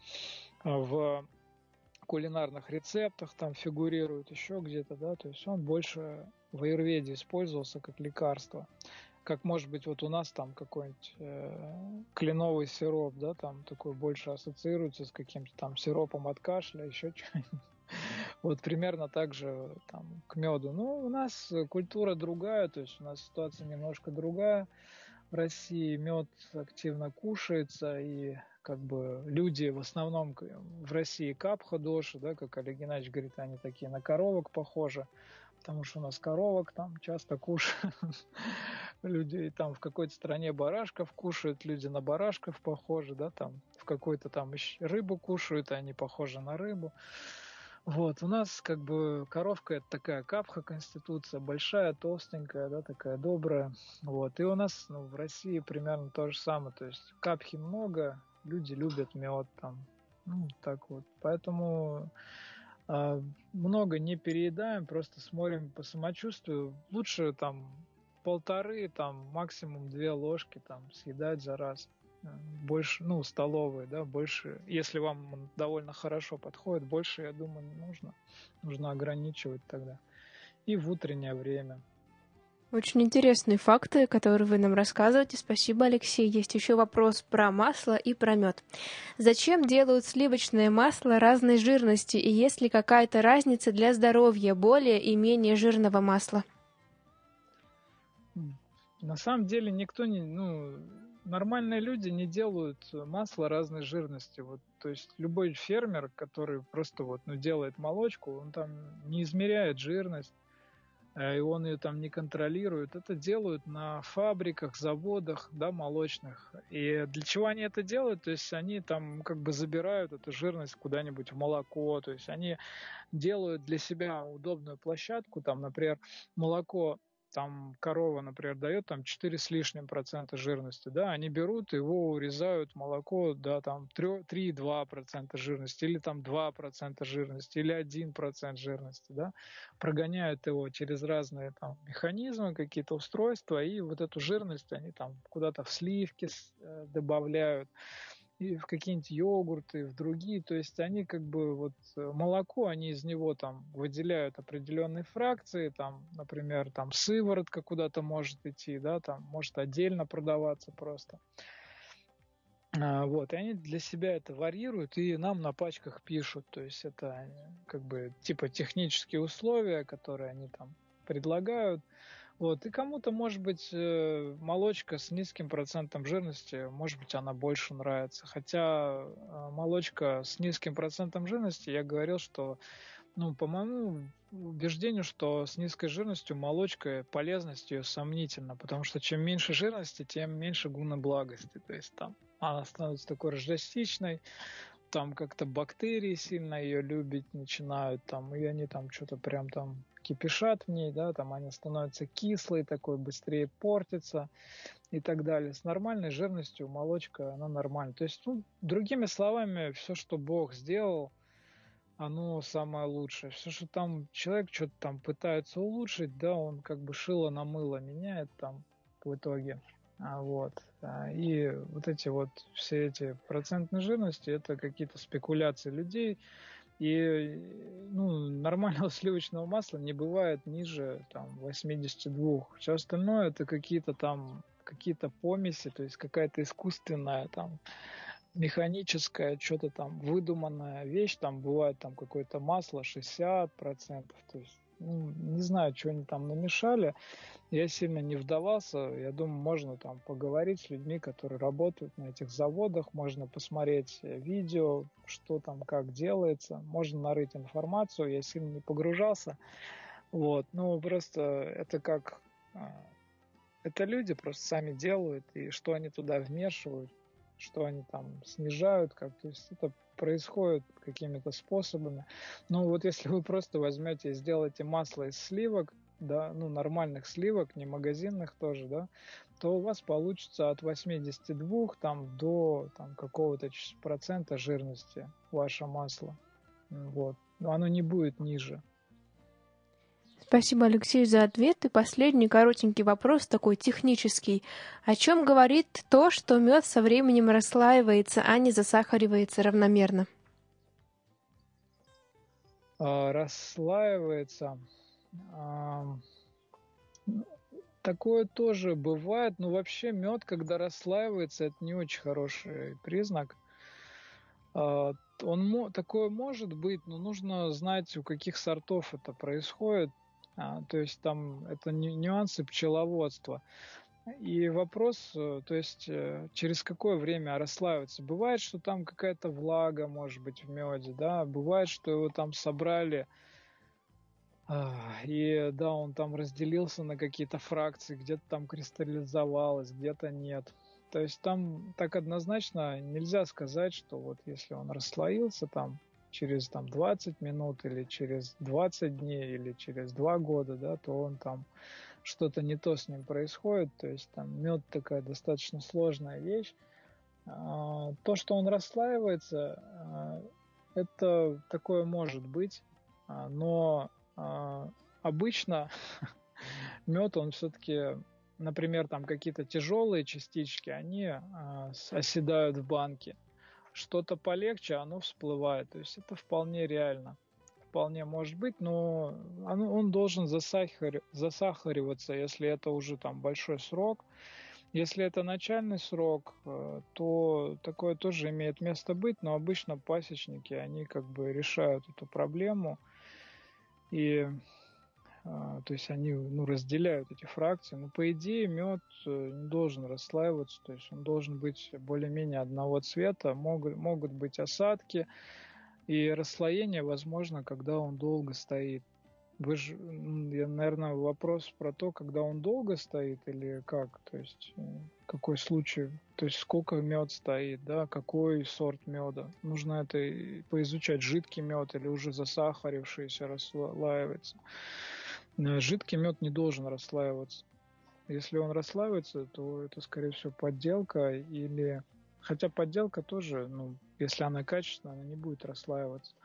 в кулинарных рецептах там фигурирует, еще где-то, да, то есть он больше в аюрведе использовался как лекарство. Как, может быть, вот у нас там какой-нибудь кленовый сироп, да, там такой больше ассоциируется с каким-то там сиропом от кашля, еще что-нибудь. Вот примерно так же там к меду. Ну, у нас культура другая, то есть у нас ситуация немножко другая. В России мед активно кушается, и как бы люди в основном в России капха доши, да, как Олег Геннадьевич говорит, они такие на коровок похожи, потому что у нас коровок там часто кушают. Люди там в какой-то стране барашков кушают, люди на барашков похожи, да, там в какой-то там рыбу кушают, и они похожи на рыбу. Вот, у нас как бы коровка это такая капха конституция, большая, толстенькая, да, такая добрая. Вот, и у нас, ну, в России примерно то же самое, то есть капхи много, люди любят мед там, ну, так вот. Поэтому много не переедаем, просто смотрим по самочувствию. Лучше там 1,5, там максимум 2 ложки там съедать за раз. Больше, ну, столовые, да, больше, если вам он довольно хорошо подходит, больше, я думаю, не нужно. Нужно ограничивать тогда. И в утреннее время. Очень интересные факты, которые вы нам рассказываете. Спасибо, Алексей. Есть еще вопрос про масло и про мед. Зачем делают сливочное масло разной жирности? И есть ли какая-то разница для здоровья более и менее жирного масла? На самом деле никто не, ну, нормальные люди не делают масло разной жирности. Вот, то есть любой фермер, который просто вот, ну, делает молочку, он там не измеряет жирность, и он ее там не контролирует. Это делают на фабриках, заводах, да, молочных. И для чего они это делают? То есть они там как бы забирают эту жирность куда-нибудь в молоко. То есть они делают для себя удобную площадку. Там, например, молоко, там корова, например, дает там 4 с лишним процента жирности, да, они берут его, урезают молоко, да, там 3,2% жирности, или там 2% жирности, или 1% жирности, да, прогоняют его через разные там механизмы, какие-то устройства, и вот эту жирность они там куда-то в сливки добавляют. и в какие-нибудь йогурты, в другие. То есть они как бы вот молоко, они из него там выделяют определенные фракции, там, например, там сыворотка куда-то может идти, да, там может отдельно продаваться просто. Вот, и они для себя это варьируют и нам на пачках пишут. То есть это как бы типа технические условия, которые они там предлагают. Вот, и кому-то, может быть, молочка с низким процентом жирности, может быть, она больше нравится. Хотя молочка с низким процентом жирности, я говорил, что, ну, по моему убеждению, что с низкой жирностью молочка, полезность ее сомнительна, потому что чем меньше жирности, тем меньше гуна благости. То есть там она становится такой рождостичной, там как-то бактерии сильно ее любить начинают, там, и они там что-то прям там кипишат в ней, да, там они становятся кислые, такой быстрее портится и так далее. С нормальной жирностью молочка, она нормальная. То есть, ну, другими словами, все, что Бог сделал, оно самое лучшее. Все, что там человек что-то там пытается улучшить, да, он как бы шило на мыло меняет там в итоге. Вот. И вот эти вот все эти процентные жирности, это какие-то спекуляции людей. И ну, нормального сливочного масла не бывает ниже там 82. Все остальное это какие-то там какие-то помеси, то есть какая-то искусственная там механическая, что-то там выдуманная вещь, там бывает там какое-то масло 60%, то есть ну, не знаю, что они там намешали, я сильно не вдавался, я думаю, можно там поговорить с людьми, которые работают на этих заводах, можно посмотреть видео, что там, как делается, можно нарыть информацию, я сильно не погружался, вот, ну просто это как, это люди просто сами делают, и что они туда вмешивают, что они там снижают, как, то есть это происходит какими-то способами. Но вот если вы просто возьмете и сделаете масло из сливок, да, ну нормальных сливок, не магазинных тоже, да, то у вас получится от 82 там, до там, какого-то процента жирности ваше масло. Вот. Но оно не будет ниже. Спасибо, Алексей, за ответ. И последний коротенький вопрос, такой технический. О чем говорит то, что мед со временем расслаивается, а не засахаривается равномерно? Расслаивается. Такое тоже бывает, но вообще мед, когда расслаивается, это не очень хороший признак. Такое может быть, но нужно знать, у каких сортов это происходит. То есть там это нюансы пчеловодства. И вопрос, то есть через какое время расслаивается. Бывает, что там какая-то влага может быть в меде, да, бывает, что его там собрали, и да, он там разделился на какие-то фракции, где-то там кристаллизовалось, где-то нет. То есть там так однозначно нельзя сказать, что вот если он расслоился там через там 20 минут или через 20 дней или через 2 года, да, то он там что-то не то с ним происходит. То есть там мед такая достаточно сложная вещь. То, что он расслаивается, это такое может быть, но обычно мед, он все-таки, например, там какие-то тяжелые частички, они оседают в банке. Что-то полегче, оно всплывает. То есть это вполне реально. Вполне может быть, но он должен засахариваться, если это уже там большой срок. Если это начальный срок, то такое тоже имеет место быть, но обычно пасечники, они как бы решают эту проблему. И то есть они разделяют эти фракции. Но по идее мед не должен расслаиваться, то есть он должен быть более-менее одного цвета. Могут быть осадки, и расслоение возможно, когда он долго стоит. Наверное, вопрос про то, когда он долго стоит или как, то есть какой случай, то есть сколько мед стоит, да, какой сорт меда. Нужно это поизучать, жидкий мед или уже засахарившийся расслаивается. Жидкий мед не должен расслаиваться. Если он расслаивается, то это, скорее всего, подделка или... Хотя подделка тоже, если она качественная, она не будет расслаиваться.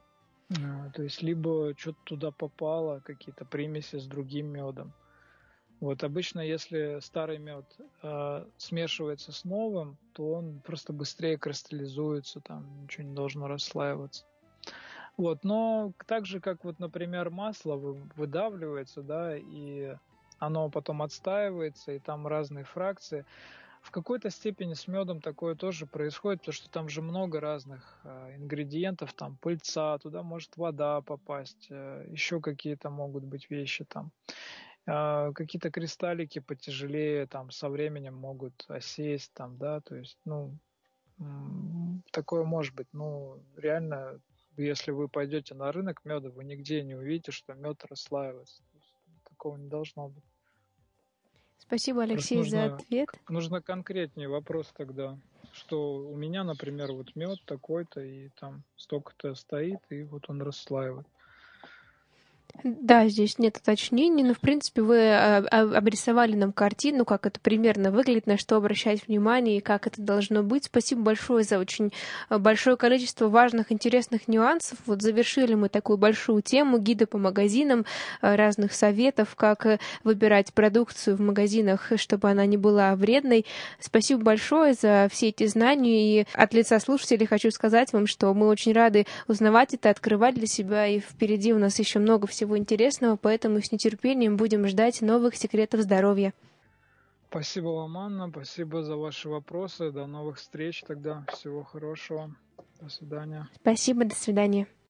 То есть либо что-то туда попало, какие-то примеси с другим медом. Вот обычно, если старый мед смешивается с новым, то он просто быстрее кристаллизуется, там ничего не должно расслаиваться. Вот, но так же, как вот, например, масло выдавливается, да, и оно потом отстаивается, и там разные фракции. В какой-то степени с медом такое тоже происходит, потому что там же много разных ингредиентов, там пыльца, туда может вода попасть, еще какие-то могут быть вещи там. Какие-то кристаллики потяжелее там со временем могут осесть там, да, то есть, ну, такое может быть. Ну, реально, если вы пойдете на рынок меда, вы нигде не увидите, что мед расслаивается. То есть, такого не должно быть. Спасибо, Просто Алексей, за ответ. нужно конкретнее вопрос тогда, что у меня, например, вот мед такой-то, и там столько-то стоит, и вот он расслаивает. Да, здесь нет уточнений, но, в принципе, вы обрисовали нам картину, как это примерно выглядит, на что обращать внимание и как это должно быть. Спасибо большое за очень большое количество важных, интересных нюансов. Вот завершили мы такую большую тему гида по магазинам, разных советов, как выбирать продукцию в магазинах, чтобы она не была вредной. Спасибо большое за все эти знания, и от лица слушателей хочу сказать вам, что мы очень рады узнавать это, открывать для себя, и впереди у нас еще много всего интересного, поэтому с нетерпением будем ждать новых секретов здоровья. Спасибо вам, Анна, спасибо за ваши вопросы. До новых встреч тогда. Всего хорошего. До свидания. Спасибо, до свидания.